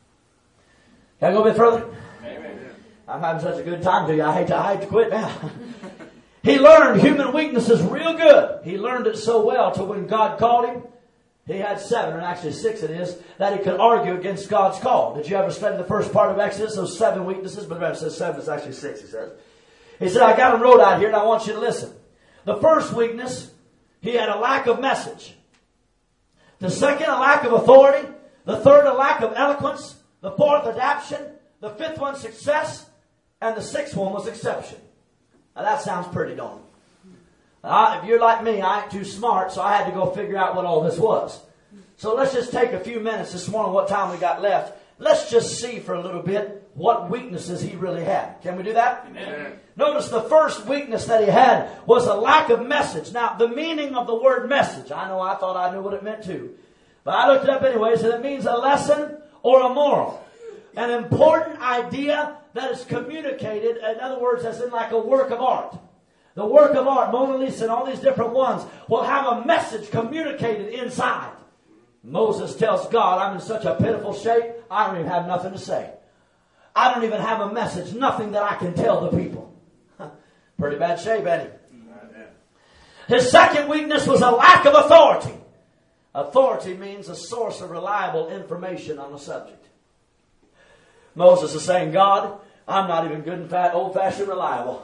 Can I go a bit further? Amen. I'm having such a good time to you. I hate to, I hate to quit now. He learned human weaknesses real good. He learned it so well to when God called him, he had seven, and actually six it is, that he could argue against God's call. Did you ever study the first part of Exodus? Those seven weaknesses, but it says seven, it's actually six, he says. He said, I got them wrote out here, and I want you to listen. The first weakness, he had a lack of message. The second, a lack of authority. The third, a lack of eloquence. The fourth, adaption. The fifth one, success. And the sixth one was exception. Now that sounds pretty darn. Uh, if you're like me, I ain't too smart, so I had to go figure out what all this was. So let's just take a few minutes this morning, what time we got left. Let's just see for a little bit what weaknesses he really had. Can we do that? Amen. Notice the first weakness that he had was a lack of message. Now, the meaning of the word message, I know I thought I knew what it meant too. But I looked it up anyways, and it means a lesson or a moral. An important idea that is communicated, in other words, as in like a work of art. The work of art, Mona Lisa and all these different ones, will have a message communicated inside. Moses tells God, I'm in such a pitiful shape, I don't even have nothing to say. I don't even have a message, nothing that I can tell the people. Pretty bad shape, ain't it? His second weakness was a lack of authority. Authority means a source of reliable information on a subject. Moses is saying, God, I'm not even good and fat, old-fashioned reliable.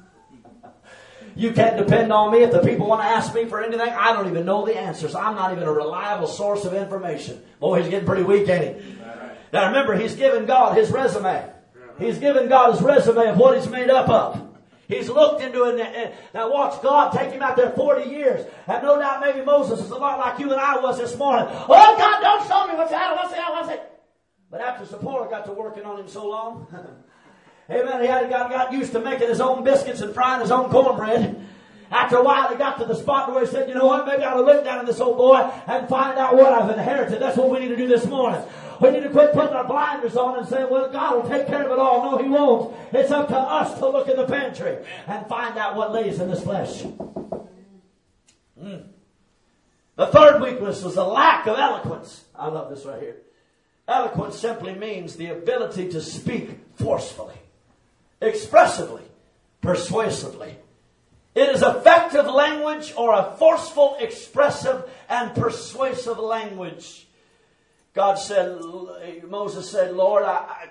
You can't depend on me. If the people want to ask me for anything, I don't even know the answers. I'm not even a reliable source of information. Boy, he's getting pretty weak, ain't he? Now remember, he's given God his resume. He's given God his resume of what he's made up of. He's looked into it. And now watch God take him out there forty years. And no doubt maybe Moses is a lot like you and I was this morning. Oh, God, don't show me what's out. What's out? What's it? But after Zipporah got to working on him so long, amen, he had got, got used to making his own biscuits and frying his own cornbread. After a while, he got to the spot where he said, you know what, maybe I ought to look down at this old boy and find out what I've inherited. That's what we need to do this morning. We need to quit putting our blinders on and saying, well, God will take care of it all. No, he won't. It's up to us to look in the pantry and find out what lays in this flesh. Mm. The third weakness was a lack of eloquence. I love this right here. Eloquence simply means the ability to speak forcefully, expressively, persuasively. It is effective language or a forceful, expressive, and persuasive language. God said, Moses said, Lord, I, I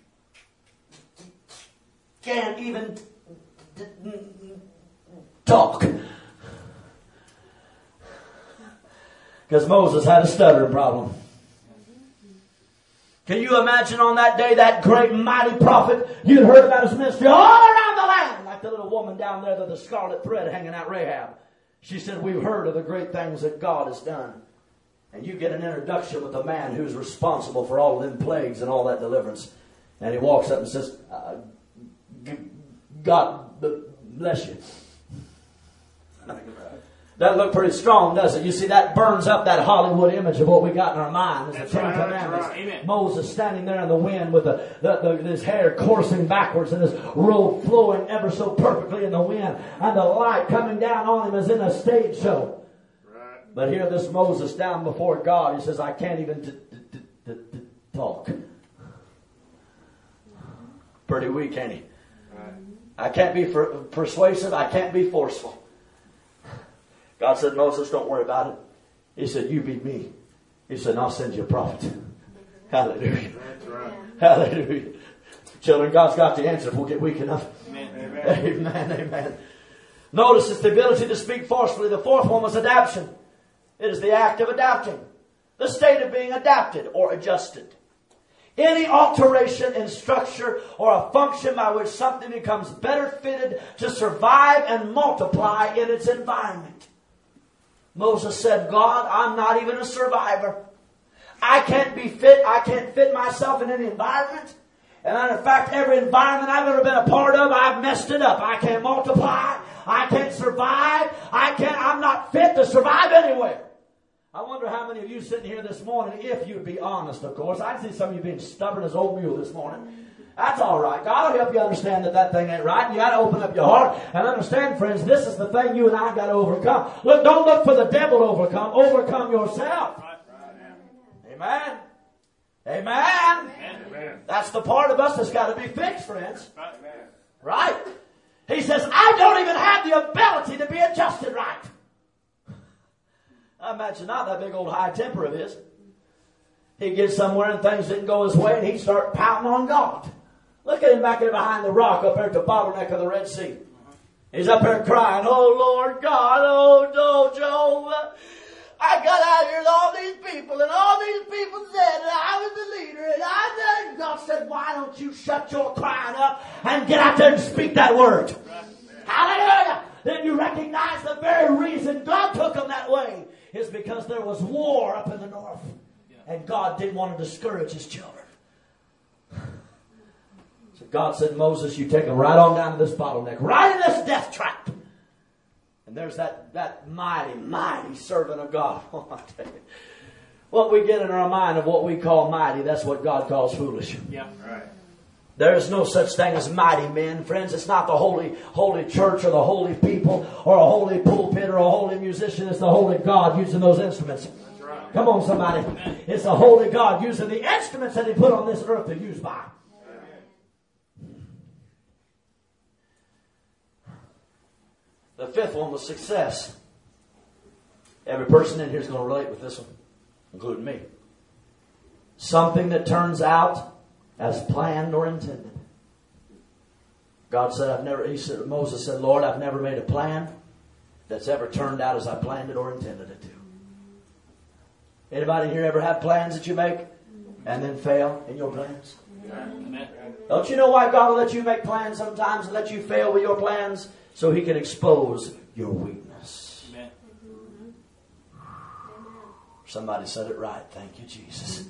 can't even talk. Because Moses had a stuttering problem. Can you imagine on that day, that great mighty prophet, you'd heard about his ministry all around the land, like the little woman down there with the scarlet thread hanging out, Rahab. She said, we've heard of the great things that God has done. And you get an introduction with the man who's responsible for all of them plagues and all that deliverance. And he walks up and says, uh, God bless you. That look pretty strong, doesn't it? You see, that burns up that Hollywood image of what we got in our mind as the Ten right, Commandments. Right. Moses standing there in the wind with the, the, the, his hair coursing backwards and his robe flowing ever so perfectly in the wind. And the light coming down on him as in a stage show. Right. But here this Moses down before God, he says, I can't even t- t- t- t- talk. Pretty weak, ain't he? I can't be for- persuasive. I can't be forceful. God said, Moses, don't worry about it. He said, you be me. He said, I'll send you a prophet. Hallelujah. That's right. Hallelujah. Children, God's got the answer if we'll get weak enough. Amen. Amen. Amen. Notice it's the ability to speak forcefully. The fourth one was adaptation. It is the act of adapting. The state of being adapted or adjusted. Any alteration in structure or a function by which something becomes better fitted to survive and multiply in its environment. Moses said, God, I'm not even a survivor. I can't be fit. I can't fit myself in any environment. And in fact, every environment I've ever been a part of, I've messed it up. I can't multiply. I can't survive. I can't, I'm not fit to survive anywhere. I wonder how many of you sitting here this morning, if you'd be honest, of course. I see some of you being stubborn as old mule this morning. That's all right. God will help you understand that that thing ain't right. You got to open up your heart and understand, friends, this is the thing you and I got to overcome. Look, don't look for the devil to overcome. Overcome yourself. Amen. Amen. Amen. That's the part of us that's got to be fixed, friends. Amen. Right? He says, I don't even have the ability to be adjusted right. I imagine not that big old high temper of his. He'd get somewhere and things didn't go his way and he'd start pouting on God. Look at him back there behind the rock up there at the bottleneck of the Red Sea. He's up there crying, oh Lord God, oh, oh Jehovah. I got out here with all these people and all these people said that I was the leader and I did. God said, why don't you shut your crying up and get out there and speak that word? Right. Hallelujah. Then you recognize the very reason God took them that way is because there was war up in the north. Yeah. And God didn't want to discourage his children. So God said, Moses, you take them right on down to this bottleneck, right in this death trap. And there's that, that mighty, mighty servant of God. Oh, I tell you. What we get in our mind of what we call mighty, that's what God calls foolish. Yeah, right. There is no such thing as mighty men, friends. It's not the holy, holy church or the holy people or a holy pulpit or a holy musician. It's the holy God using those instruments. That's right. Come on, somebody. It's the holy God using the instruments that he put on this earth to use by. The fifth one was success. Every person in here is going to relate with this one, including me. Something that turns out as planned or intended. God said, I've never, he said, Moses said, Lord, I've never made a plan that's ever turned out as I planned it or intended it to. Anybody here ever have plans that you make and then fail in your plans? Amen. Don't you know why God will let you make plans sometimes and let you fail with your plans? So he can expose your weakness. Amen. Somebody said it right. Thank you, Jesus.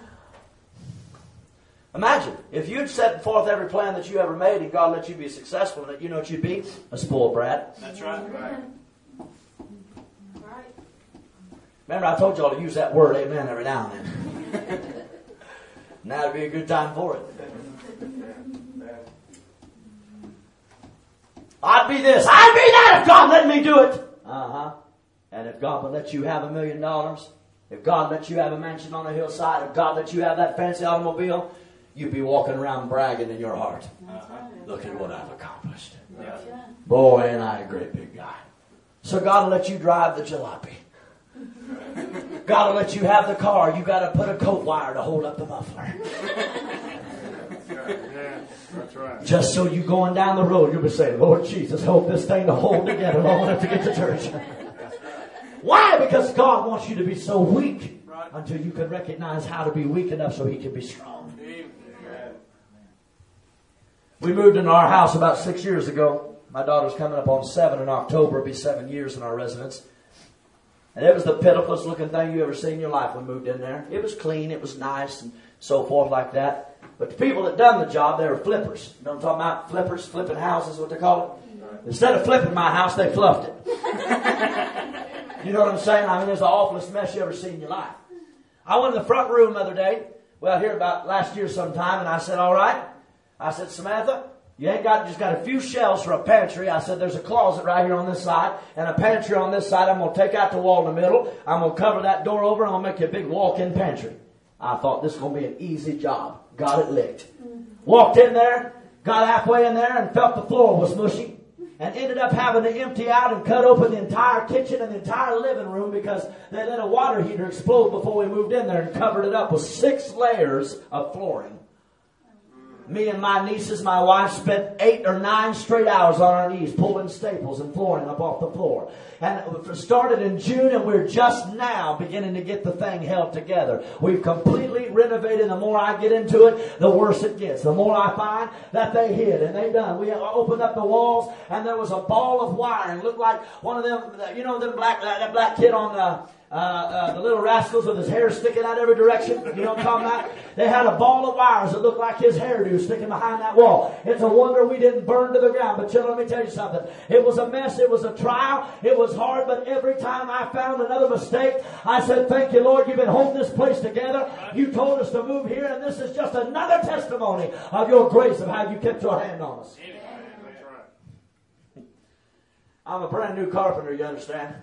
Imagine if you'd set forth every plan that you ever made and God let you be successful in it, you know what you'd be? A spoiled brat. That's right. Right. Remember, I told y'all to use that word, amen, every now and then. Now would be a good time for it. I'd be this, I'd be that if God let me do it. Uh-huh. And if God would let you have a million dollars, if God let you have a mansion on a hillside, if God let you have that fancy automobile, you'd be walking around bragging in your heart. Uh-huh. Look at what I've accomplished. Yeah. Boy, ain't I a great big guy. So God will let you drive the jalopy. God will let you have the car. You got to put a coat wire to hold up the muffler. Yeah, that's right. Just so you going down the road, you'll be saying, Lord Jesus, hold this thing to hold together long enough to get to church. Why? Because God wants you to be so weak Right. until you can recognize how to be weak enough so he can be strong. Amen. We moved into our house about six years ago. My daughter's coming up on seven in October. It'll be seven years in our residence. And it was the pitifulest looking thing you ever seen in your life when we moved in there. It was clean, it was nice, and so forth like that. But the people that done the job, they were flippers. You know what I'm talking about? Flippers, flipping houses, what they call it. Instead of flipping my house, they fluffed it. You know what I'm saying? I mean, it's the awfulest mess you ever seen in your life. I went in the front room the other day, well, here about last year sometime, and I said, all right. I said, Samantha, You ain't got just got a few shelves for a pantry. I said, there's a closet right here on this side and a pantry on this side. I'm going to take out the wall in the middle. I'm going to cover that door over and I'm going to make you a big walk-in pantry. I thought this was going to be an easy job. Got it licked. Walked in there, got halfway in there and felt the floor was mushy. And ended up having to empty out and cut open the entire kitchen and the entire living room because they let a water heater explode before we moved in there and covered it up with six layers of flooring. Me and my nieces, my wife, spent eight or nine straight hours on our knees pulling staples and flooring up off the floor. And it started in June, and we're just now beginning to get the thing held together. We've completely renovated. The more I get into it, the worse it gets. The more I find that they hid, and they done. We opened up the walls, and there was a ball of wiring. Looked like one of them, you know, them black that black kid on the. Uh, uh, the Little Rascals with his hair sticking out every direction. You know what I'm talking about? They had a ball of wires that looked like his hairdo sticking behind that wall. It's a wonder we didn't burn to the ground. But children, let me tell you something. It was a mess. It was a trial. It was hard. But every time I found another mistake, I said, thank you, Lord. You've been holding this place together. You told us to move here. And this is just another testimony of your grace of how you kept your hand on us. I'm a brand new carpenter, you understand?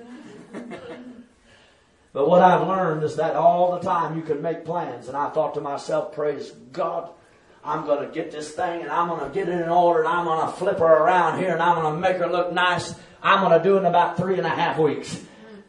But what I've learned is that all the time you can make plans. And I thought to myself, praise God, I'm going to get this thing and I'm going to get it in order and I'm going to flip her around here and I'm going to make her look nice. I'm going to do it in about three and a half weeks.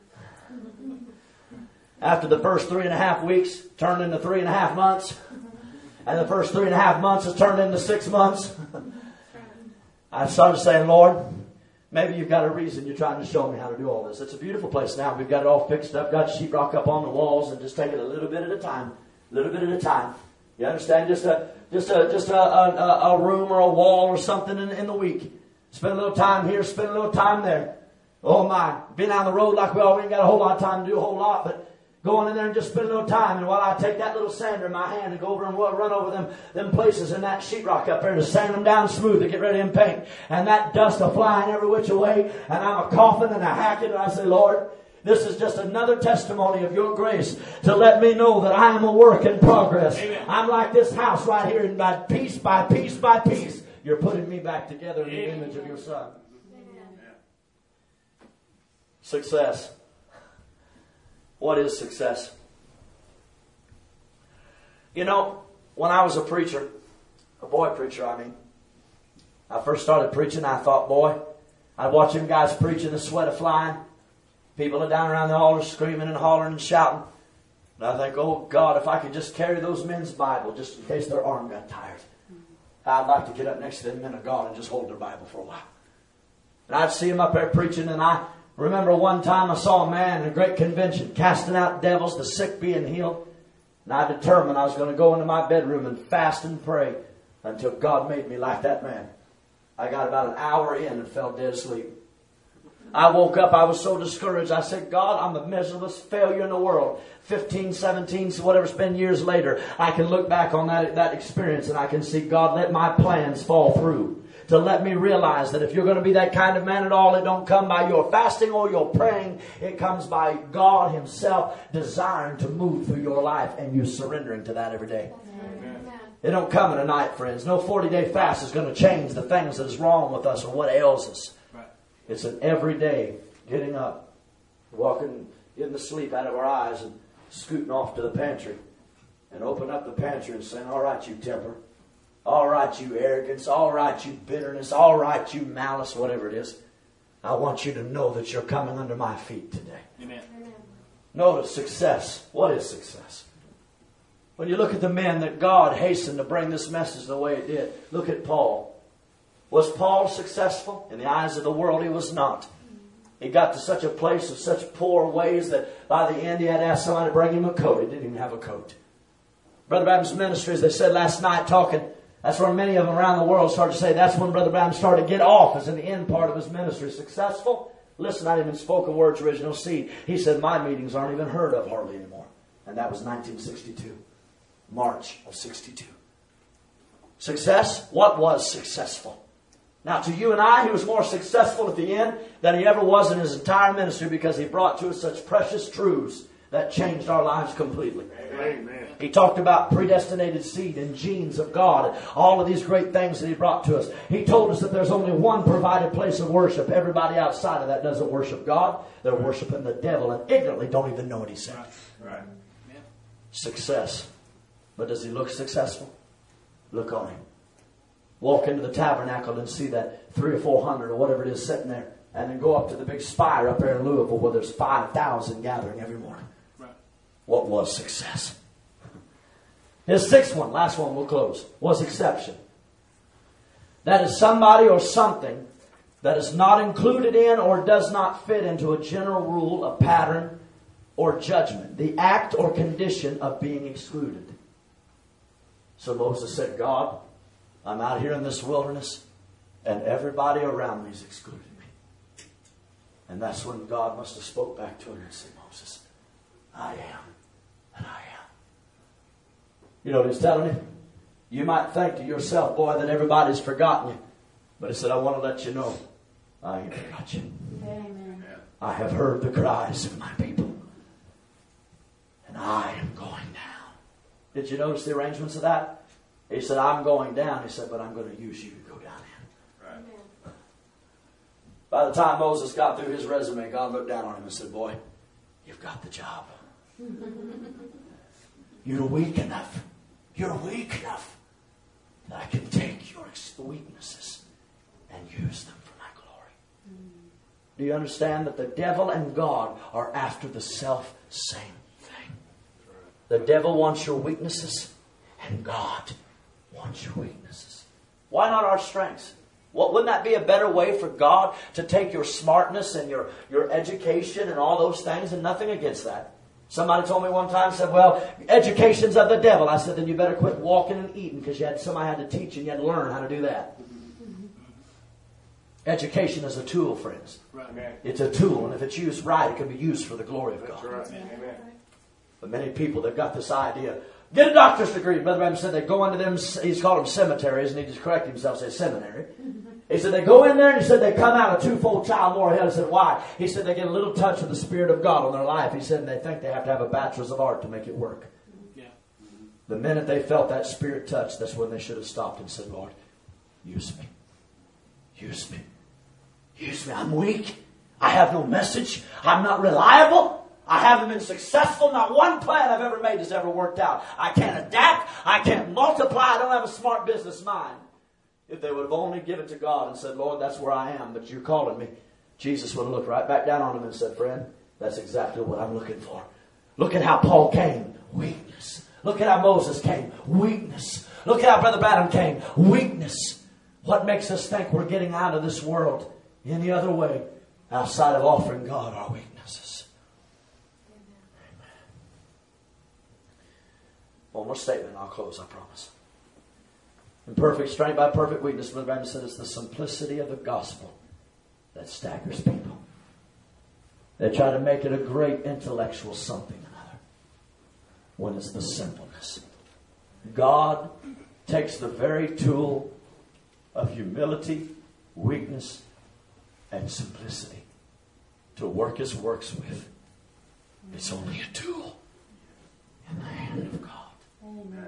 After the first three and a half weeks turned into three and a half months. And the first three and a half months has turned into six months. I started saying, Lord, maybe you've got a reason you're trying to show me how to do all this. It's a beautiful place now. We've got it all fixed up, got sheetrock up on the walls, and just take it a little bit at a time, a little bit at a time. You understand? Just a just a just a, a, a room or a wall or something in, in the week. Spend a little time here, spend a little time there. Oh my! Been on the road like we all we ain't got a whole lot of time to do a whole lot, but going in there and just spend a little time. And while I take that little sander in my hand and go over and run over them, them places in that sheetrock up there to sand them down smooth to get ready and paint. And that dust a flying every which way. And I'm a coughing and a hacking. And I say, Lord, this is just another testimony of your grace to let me know that I am a work in progress. Amen. I'm like this house right here, and by piece by piece by piece, you're putting me back together in the image of your Son. Amen. Success. What is success? You know, when I was a preacher, a boy preacher, I mean, I first started preaching, I thought, boy, I'd watch them guys preaching, the sweat of flying. People are down around the altar screaming and hollering and shouting. And I think, oh God, if I could just carry those men's Bible just in case their arm got tired. I'd like to get up next to them men of God and just hold their Bible for a while. And I'd see them up there preaching, and I remember one time I saw a man in a great convention casting out devils, the sick being healed. And I determined I was going to go into my bedroom and fast and pray until God made me like that man. I got about an hour in and fell dead asleep. I woke up, I was so discouraged. I said, God, I'm the miserableest failure in the world. fifteen, seventeen, whatever it's been years later, I can look back on that, that experience and I can see, God, let my plans fall through. To let me realize that if you're going to be that kind of man at all, it don't come by your fasting or your praying. It comes by God Himself desiring to move through your life and you surrendering to that every day. Amen. It don't come in a night, friends. No forty-day fast is going to change the things that is wrong with us or what ails us. Right. It's an everyday getting up, walking in the sleep out of our eyes and scooting off to the pantry and open up the pantry and saying, all right, you temper. All right, you arrogance. All right, you bitterness. All right, you malice, whatever it is. I want you to know that you're coming under my feet today. Amen. Notice success. What is success? When you look at the men that God hastened to bring this message the way it did, look at Paul. Was Paul successful? In the eyes of the world, he was not. He got to such a place of such poor ways that by the end he had to ask somebody to bring him a coat. He didn't even have a coat. Brother Branham's ministry, as they said last night talking, that's where many of them around the world started to say that's when Brother Branham started to get off, as in the end part of his ministry. Successful? Listen, I didn't even spoken words, original seed. He said, my meetings aren't even heard of hardly anymore. And that was nineteen sixty-two. March of sixty-two. Success? What was successful? Now, to you and I, he was more successful at the end than he ever was in his entire ministry because he brought to us such precious truths that changed our lives completely. Amen. He talked about predestinated seed and genes of God, all of these great things that He brought to us. He told us that there's only one provided place of worship. Everybody outside of that doesn't worship God. They're worshiping the devil and ignorantly don't even know what He said. Right. Success. But does he look successful? Look on him. Walk into the tabernacle and see that three or four hundred or whatever it is sitting there. And then go up to the big spire up there in Louisville where there's five thousand gathering every morning. Right. What was success? His sixth one, last one we'll close, was exception. That is somebody or something that is not included in or does not fit into a general rule, a pattern, or judgment. The act or condition of being excluded. So Moses said, God, I'm out here in this wilderness and everybody around me is excluded me. And that's when God must have spoke back to him and said, Moses, I am and I am. You know what he's telling him? You might think to yourself, boy, that everybody's forgotten you. But he said, I want to let you know, I ain't forgot you. Amen. I have heard the cries of my people. And I am going down. Did you notice the arrangements of that? He said, I'm going down. He said, but I'm going to use you to go down in. Right. By the time Moses got through his resume, God looked down on him and said, boy, you've got the job. You're weak enough. You're weak enough that I can take your weaknesses and use them for my glory. Do you understand that the devil and God are after the self-same thing? The devil wants your weaknesses and God wants your weaknesses. Why not our strengths? Well, wouldn't that be a better way for God to take your smartness and your, your education and all those things, and nothing against that? Somebody told me one time, said, well, education's of the devil. I said, then you better quit walking and eating because you had somebody had to teach you and you had to learn how to do that. Education is a tool, friends. Right. It's a tool, and if it's used right, it can be used for the glory of God. That's right. Amen. But many people, they've got this idea. Get a doctor's degree. Brother Branham said they go into them, he's called them cemeteries, and he just corrected himself, say seminary. He said they go in there, and he said they come out a twofold child more ahead. I said, why? He said they get a little touch of the Spirit of God on their life. He said, and they think they have to have a bachelor's of art to make it work. Yeah. The minute they felt that Spirit touch, that's when they should have stopped and said, Lord, use me. Use me. Use me. I'm weak. I have no message. I'm not reliable. I haven't been successful. Not one plan I've ever made has ever worked out. I can't adapt. I can't multiply. I don't have a smart business mind. If they would have only given to God and said, Lord, that's where I am, but you're calling me, Jesus would have looked right back down on him and said, friend, that's exactly what I'm looking for. Look at how Paul came. Weakness. Look at how Moses came. Weakness. Look at how Brother Branham came. Weakness. What makes us think we're getting out of this world any other way outside of offering God our weaknesses? Amen. One more statement and I'll close, I promise. In perfect strength by perfect weakness, Brother Branham said it's the simplicity of the gospel that staggers people. They try to make it a great intellectual something or another when it's the simpleness. God takes the very tool of humility, weakness, and simplicity to work His works with. It's only a tool in the hand of God. Amen.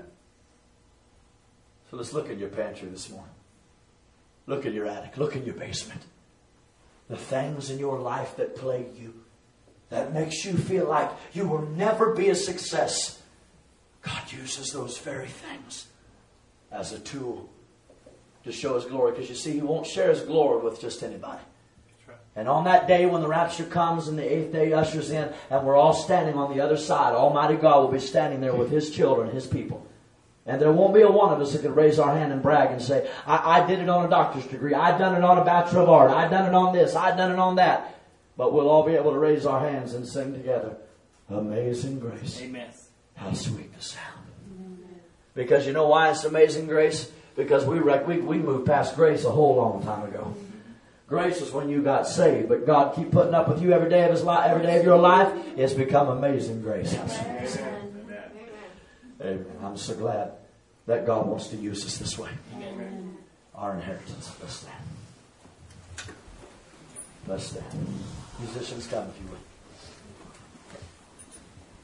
So let's look in your pantry this morning. Look in your attic. Look in your basement. The things in your life that plague you, that makes you feel like you will never be a success. God uses those very things as a tool to show His glory. Because you see, He won't share His glory with just anybody. And on that day when the rapture comes and the eighth day ushers in and we're all standing on the other side, Almighty God will be standing there with His children, His people. And there won't be a one of us that could raise our hand and brag and say, I, I did it on a doctor's degree. I done it on a Bachelor of Art. I done it on this. I done it on that. But we'll all be able to raise our hands and sing together, Amazing Grace. Amen. How sweet the sound. Amen. Because you know why it's amazing grace? Because we, we, we moved past grace a whole long time ago. Grace is when you got saved, but God keep putting up with you every day of His life, every day of your life. It's become amazing grace. Amen. Amen. I'm so glad that God wants to use us this way. Amen. Our inheritance. Let's stand. Let's stand. Musicians, come if you will.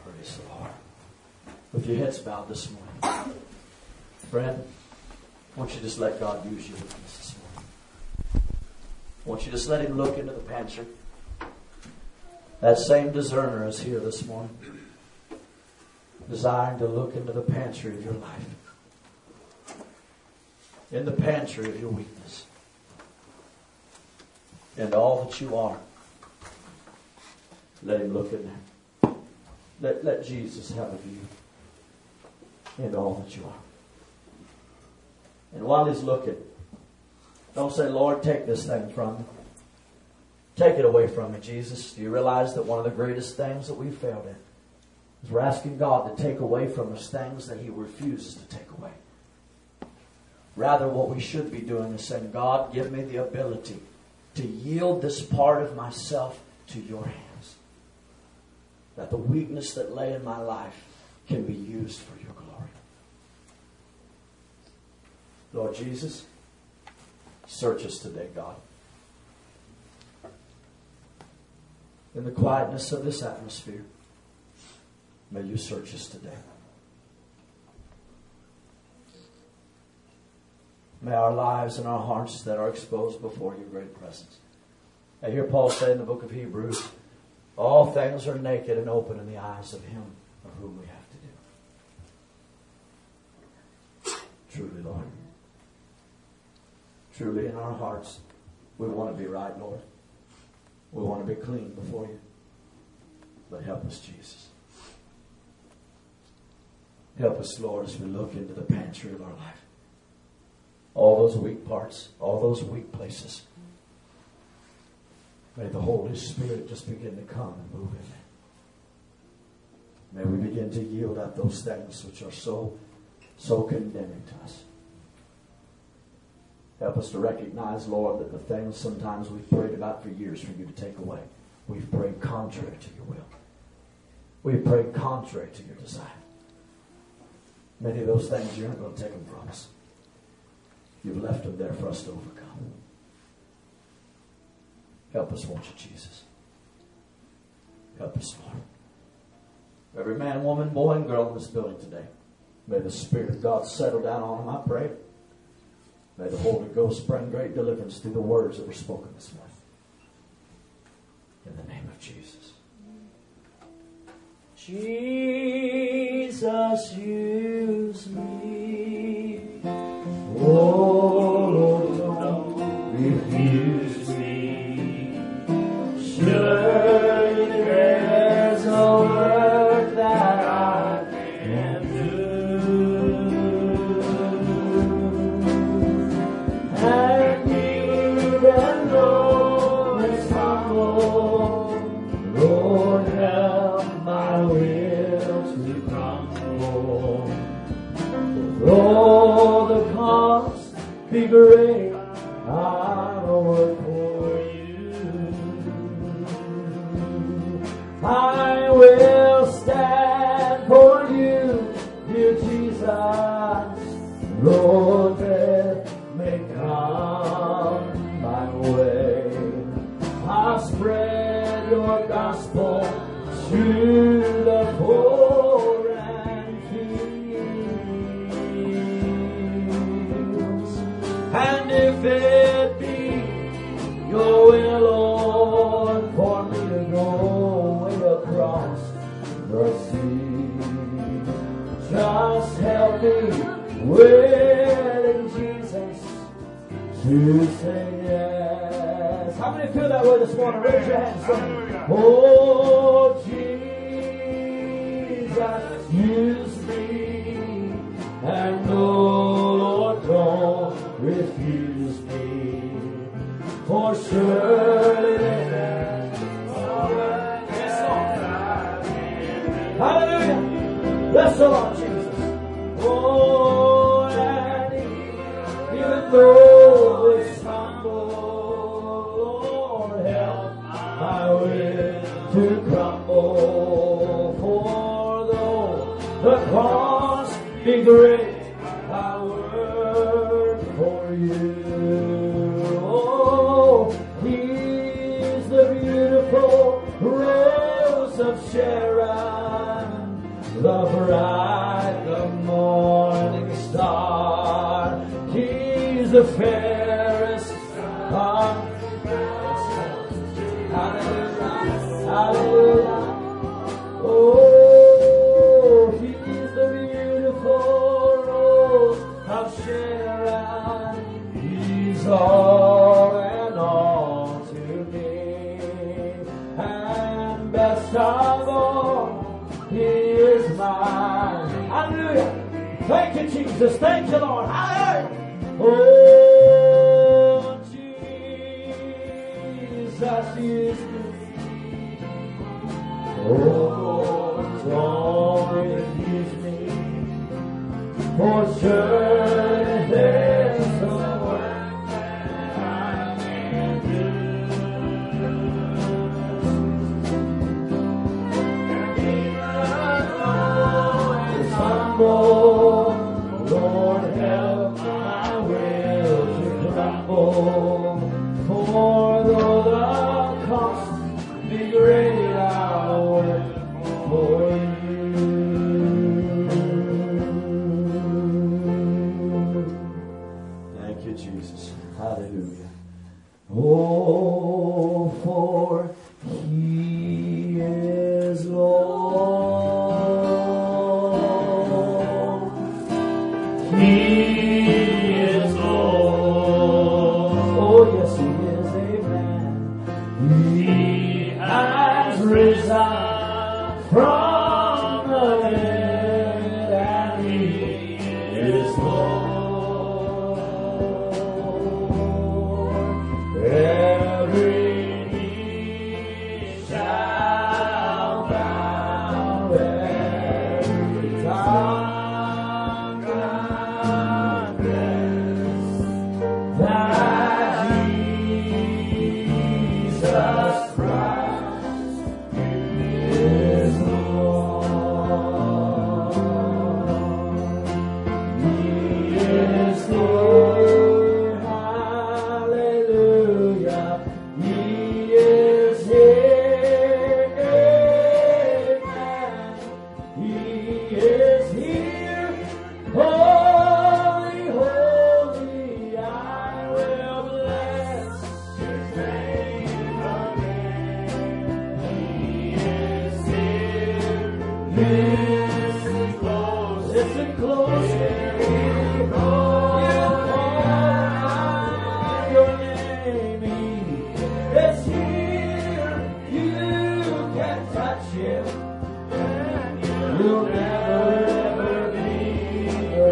Praise the Lord. With your heads bowed this morning. Friend, I want you to just let God use you with this this morning. I want you to just let Him look into the pantry. That same discerner is here this morning, desiring to look into the pantry of your life, in the pantry of your weakness, and all that you are. Let Him look in there. Let, let Jesus have a view into all that you are. And while He's looking, don't say, Lord, take this thing from me. Take it away from me, Jesus. Do you realize that one of the greatest things that we failed in is we're asking God to take away from us things that He refuses to take away. Rather, what we should be doing is saying, God, give me the ability to yield this part of myself to your hands. That the weakness that lay in my life can be used for your glory. Lord Jesus, search us today, God. In the quietness of this atmosphere, may you search us today. May our lives and our hearts that are exposed before your great presence. I hear Paul say in the book of Hebrews, all things are naked and open in the eyes of Him of whom we have to do. Truly, Lord. Truly in our hearts, we want to be right, Lord. We want to be clean before you. But help us, Jesus. Help us, Lord, as we look into the pantry of our life. All those weak parts, all those weak places. May the Holy Spirit just begin to come and move in there. May we begin to yield up those things which are so, so condemning to us. Help us to recognize, Lord, that the things sometimes we've prayed about for years for you to take away, we've prayed contrary to your will. We've prayed contrary to your desire. Many of those things, you're not going to take them from us. You've left them there for us to overcome. Help us, won't you, Jesus? Help us, Lord. Every man, woman, boy, and girl in this building today, may the Spirit of God settle down on them, I pray. May the Holy Ghost bring great deliverance through the words that were spoken this morning. In the name of Jesus. Jesus, use me. Oh, Lord, don't refuse me. Surely there's a work that I can do. And even though it's humble, Lord, help my will to crumble. Though the cost be great, I'll work for you. I will stand for you, dear Jesus. Lord, death may come my way. I'll spread your gospel to the poor and fields. And if it be your will, Lord, for me to go way across the sea, just help me, willing Jesus, to say yes. How many feel that way this morning? Raise your hands. Son. Oh, Jesus, use me, and no, Lord, don't refuse me, for surely there's a work. Hallelujah. Bless the Lord Jesus. Oh, and even though it's humble, Lord, help my will to crumble. For though the cost be great, I work for you. Oh, He's the beautiful rose of Sharon. the fairest of Hallelujah, hallelujah. Oh, he's the beautiful rose of Sharon. He's all and all to me. And best of all, he is mine. Hallelujah. Thank you, Jesus. Thank you, Lord. Hallelujah. Oh, Jesus is good. Oh, always gives me. For sure there's some work that I can do. And even though it's humble, Lord, help my will to crumble. For though the cost be great, I'll work for you. Thank you, Jesus. Hallelujah. Oh, for he is Lord. He is Lord. Oh, yes, he is. Amen. He has risen from the dead, and he is Lord. Every knee shall bow, every tongue confess that Jesus Christ is Lord. He is Lord. Hallelujah. He is here. Amen. He is here. Holy, holy, I will bless his name again. He is here. Listen close. Listen close. You call your name. He is here. You can touch him. You'll never ever be the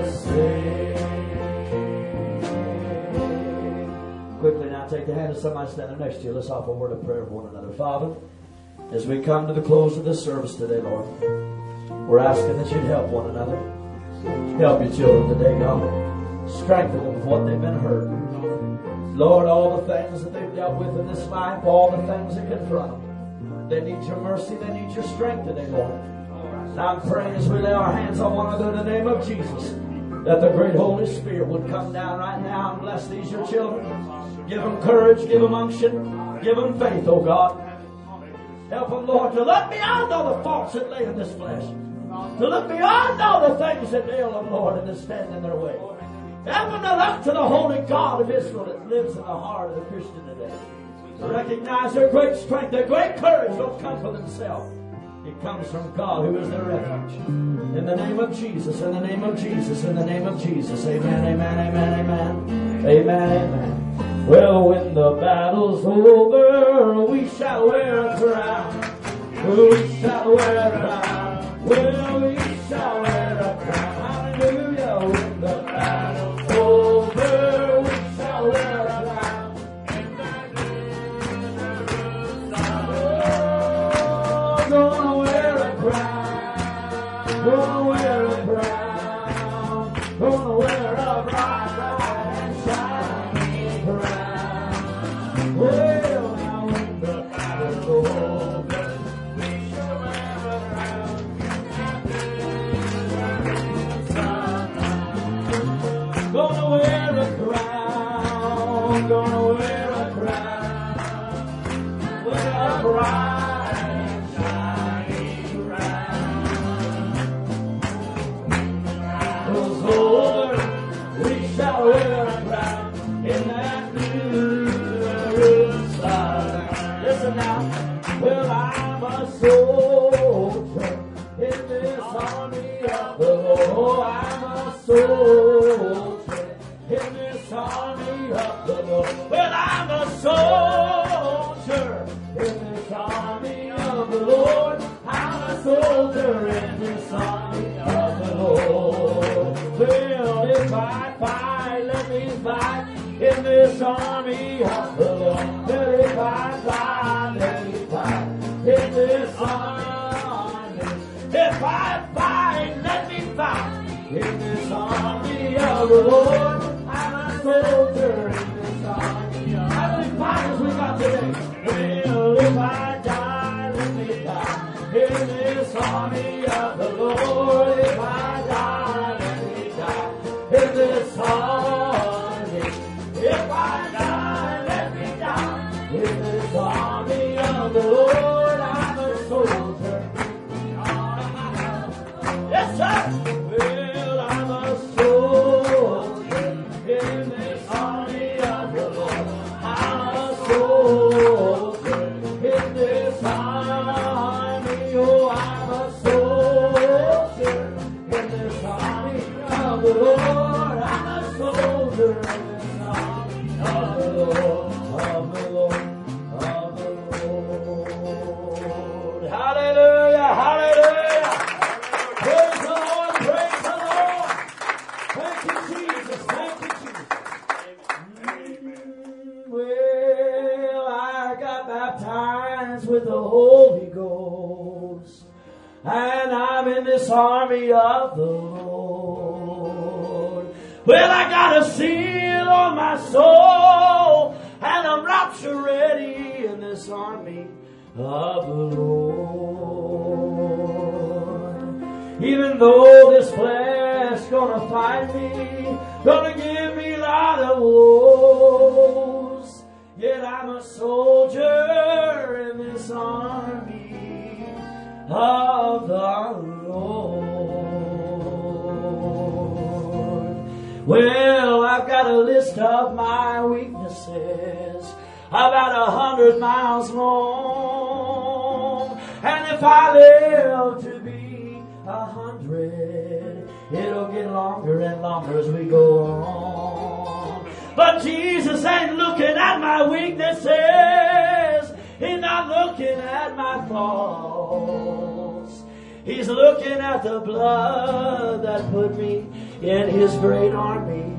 same. Quickly now, take the hand of somebody standing next to you. Let's offer a word of prayer for one another. Father, as we come to the close of this service today, Lord, we're asking that you'd help one another. Help your children today, God. Strengthen them with what they've been hurt. Lord, all the things that they've dealt with in this life, all the things that confront them. They need your mercy. They need your strength today, Lord. And I'm praying as we lay our hands on one another in the name of Jesus, that the great Holy Spirit would come down right now and bless these your children. Give them courage, give them unction, give them faith, oh God. Help them, Lord, to look beyond all the faults that lay in this flesh. To look beyond all the things that ail them, Lord, and that stand in their way. Help them to look to the holy God of Israel that lives in the heart of the Christian today. To recognize their great strength, their great courage don't come for themselves. It comes from God who is their refuge. In the name of Jesus, in the name of Jesus, in the name of Jesus. Amen, amen, amen, amen. Amen, amen. Well, when the battle's over, we shall wear a crown. We shall wear a crown. Well, we shall wear a crown. Hallelujah. When the battle's over, we shall wear a crown. Oh, gonna wear a crown. Gonna wear a crown. Gonna wear a bright, bright and shining crown. Well, now when the battle's over, we shall wear a crown. Gonna wear a crown, gonna wear a crown, wear a bright and shining crown. Goes over, we shall wear a crown. Oh, I'm a soldier in this army of the Lord. Well, I'm a soldier in this army of the Lord. I'm a soldier in this army of the Lord. Well, if I fight, let me fight in this army of the Lord. Well, if I fight, let me fight in this army. If I fight, let me fight in this army of the Lord. I'm a soldier in this army. How many fighters we got today? Well, if I die, let me die in this army of the Lord. If I die, let me die in this army. If I die, let me die in this army of the Lord. I'm a soldier. Yes, sir. Well, I'm a soldier in this army of the Lord. I'm a soldier in this army. Oh, I'm a soldier in this army of the Lord. I'm a soldier in this army of the Lord, of the Lord, of the Lord. Hallelujah, hallelujah. Praise the Lord, praise the Lord. Thank you, Jesus, thank you, Jesus. Mm, well, I got baptized with the Holy Ghost, and I'm in this army of the Lord. Well, I got a seal on my soul, and I'm rapture ready in this army of the Lord. Even though this flesh gonna fight me, gonna give me a lot of woes, yet I'm a soldier in this army of the Lord. Well, I've got a list of my weaknesses, about a hundred miles long, and if I live to be a hundred, it'll get longer and longer as we go on. But Jesus ain't looking at my weaknesses. He's not looking at my flaws. He's looking at the blood that put me in His great army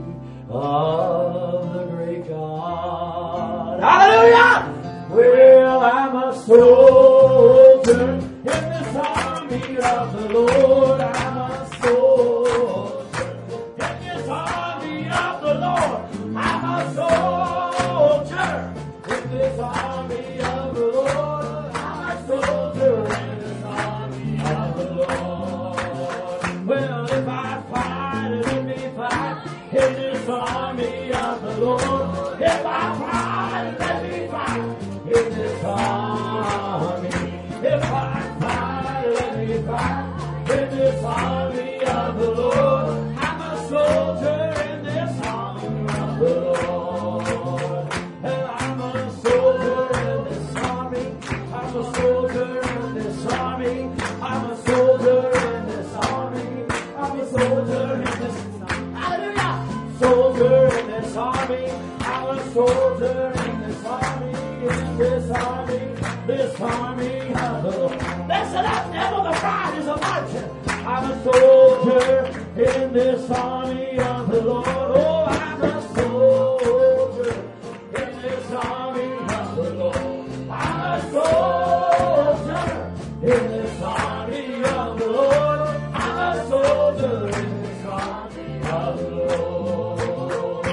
of the great God. Hallelujah! Well, I'm a soldier in this army of the Lord. I'm a soldier in this army of the Lord. I'm a soldier in this army of the Lord. I'm a soldier in this army of the Lord. Well, if I fight, let me fight in this army of the Lord. If I fight, let me fight in this army. If I fight, let me fight in this army of the Lord. I'm a soldier in this army of the Lord. And I'm a soldier in this army. I'm a soldier in this army. I'm a soldier in this army. I'm a soldier in this army. Hallelujah! Soldier in this army. I'm a soldier in this army. In this army. This army of the Lord. Listen up, devil, the bride is a marching. I'm a soldier in this army of the Lord. Oh, I'm a soldier in this army of the Lord. I'm a soldier in this army of the Lord. I'm a soldier in this army of the Lord.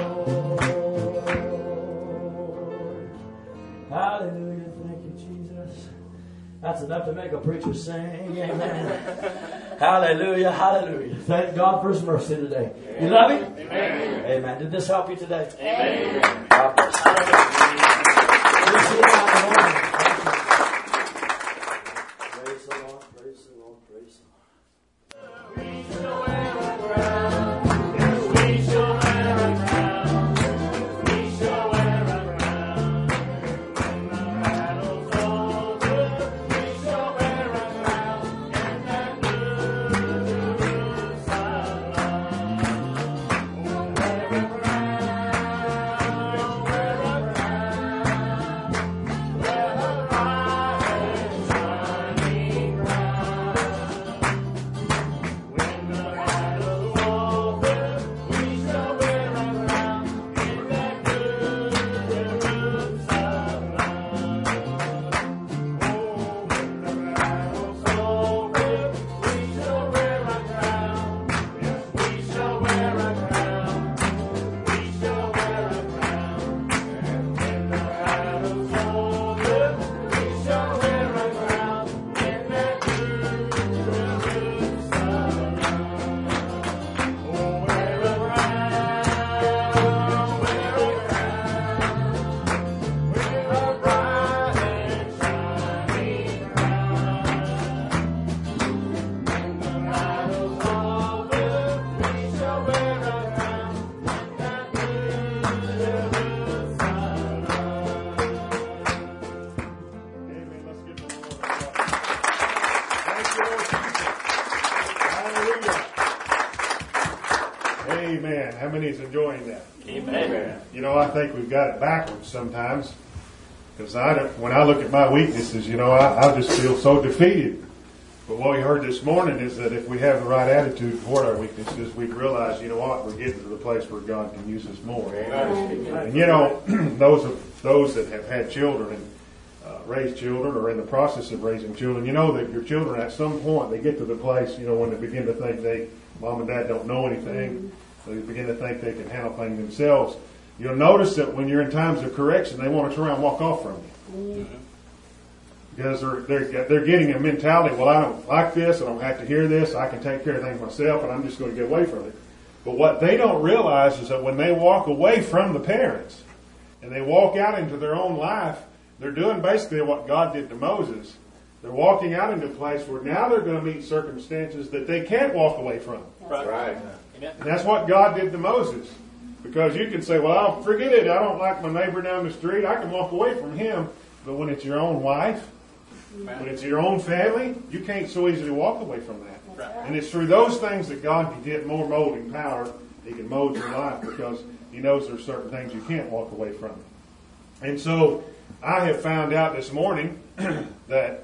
Hallelujah. Thank you, Jesus. That's enough to make a preacher sing. Amen. Hallelujah. Hallelujah. Thank God for His mercy today. You love Him? Amen. Amen. Did this help you today? Amen. God bless you. We'll see you down the morning. Praise the Lord. Praise the Lord. Praise the Lord. Amen. How many is enjoying that? Amen. You know, I think we've got it backwards sometimes. Because I don't, when I look at my weaknesses, you know, I, I just feel so defeated. But what we heard this morning is that if we have the right attitude toward our weaknesses, we realize, you know what, we're getting to the place where God can use us more. And you know, those of, those that have had children and uh, raised children or in the process of raising children, you know that your children at some point, they get to the place, you know, when they begin to think they, mom and dad don't know anything, they begin to think they can handle things themselves. You'll notice that when you're in times of correction, they want to turn around and walk off from you. Mm-hmm. Because they're, they're, they're getting a mentality, well, I don't like this, I don't have to hear this, I can take care of things myself, and I'm just going to get away from it. But what they don't realize is that when they walk away from the parents, and they walk out into their own life, they're doing basically what God did to Moses. They're walking out into a place where now they're going to meet circumstances that they can't walk away from. Right. Right. And that's what God did to Moses. Because you can say, well, I'll forget it. I don't like my neighbor down the street. I can walk away from him. But when it's your own wife, when it's your own family, you can't so easily walk away from that. Right. And it's through those things that God can get more molding power. He can mold your life because He knows there's certain things you can't walk away from. And so I have found out this morning that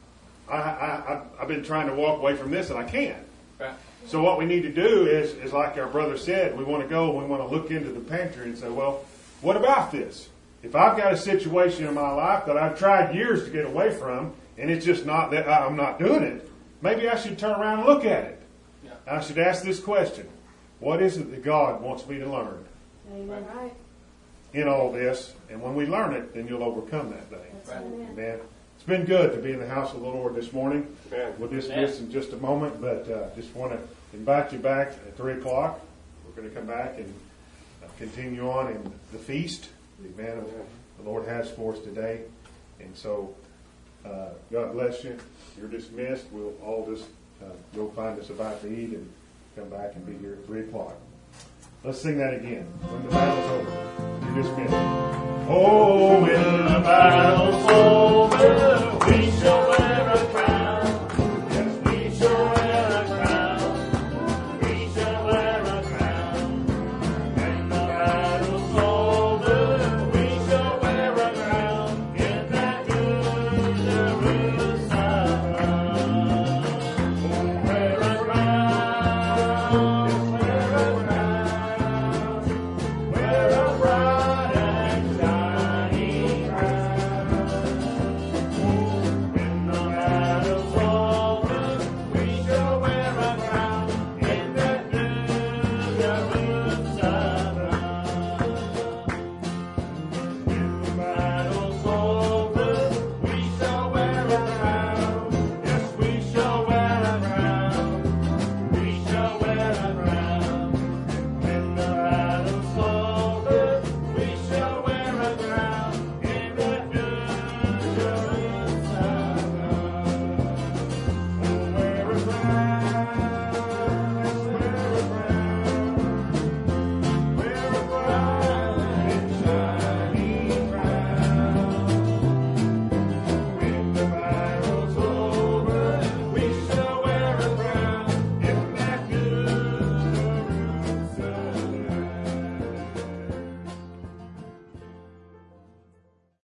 I, I, I've been trying to walk away from this and I can't. Right. So what we need to do is, is like our brother said, we want to go and we want to look into the pantry and say, well, what about this? If I've got a situation in my life that I've tried years to get away from, and it's just not that I'm not doing it, maybe I should turn around and look at it. Yeah. I should ask this question. What is it that God wants me to learn? Amen. Right. In all this, and when we learn it, then you'll overcome that day. Right. Amen. It's been good to be in the house of the Lord this morning. Amen. We'll dismiss in just a moment, but uh, just want to invite you back at three o'clock. We're going to come back and uh, continue on in the feast. Amen. Of the Lord has for us today. And so, uh, God bless you. You're dismissed. We'll all just uh, go find us about to eat and come back and be here at three o'clock. Let's sing that again. When the battle's over, you're dismissed. Oh, when the battle's over, we shall win.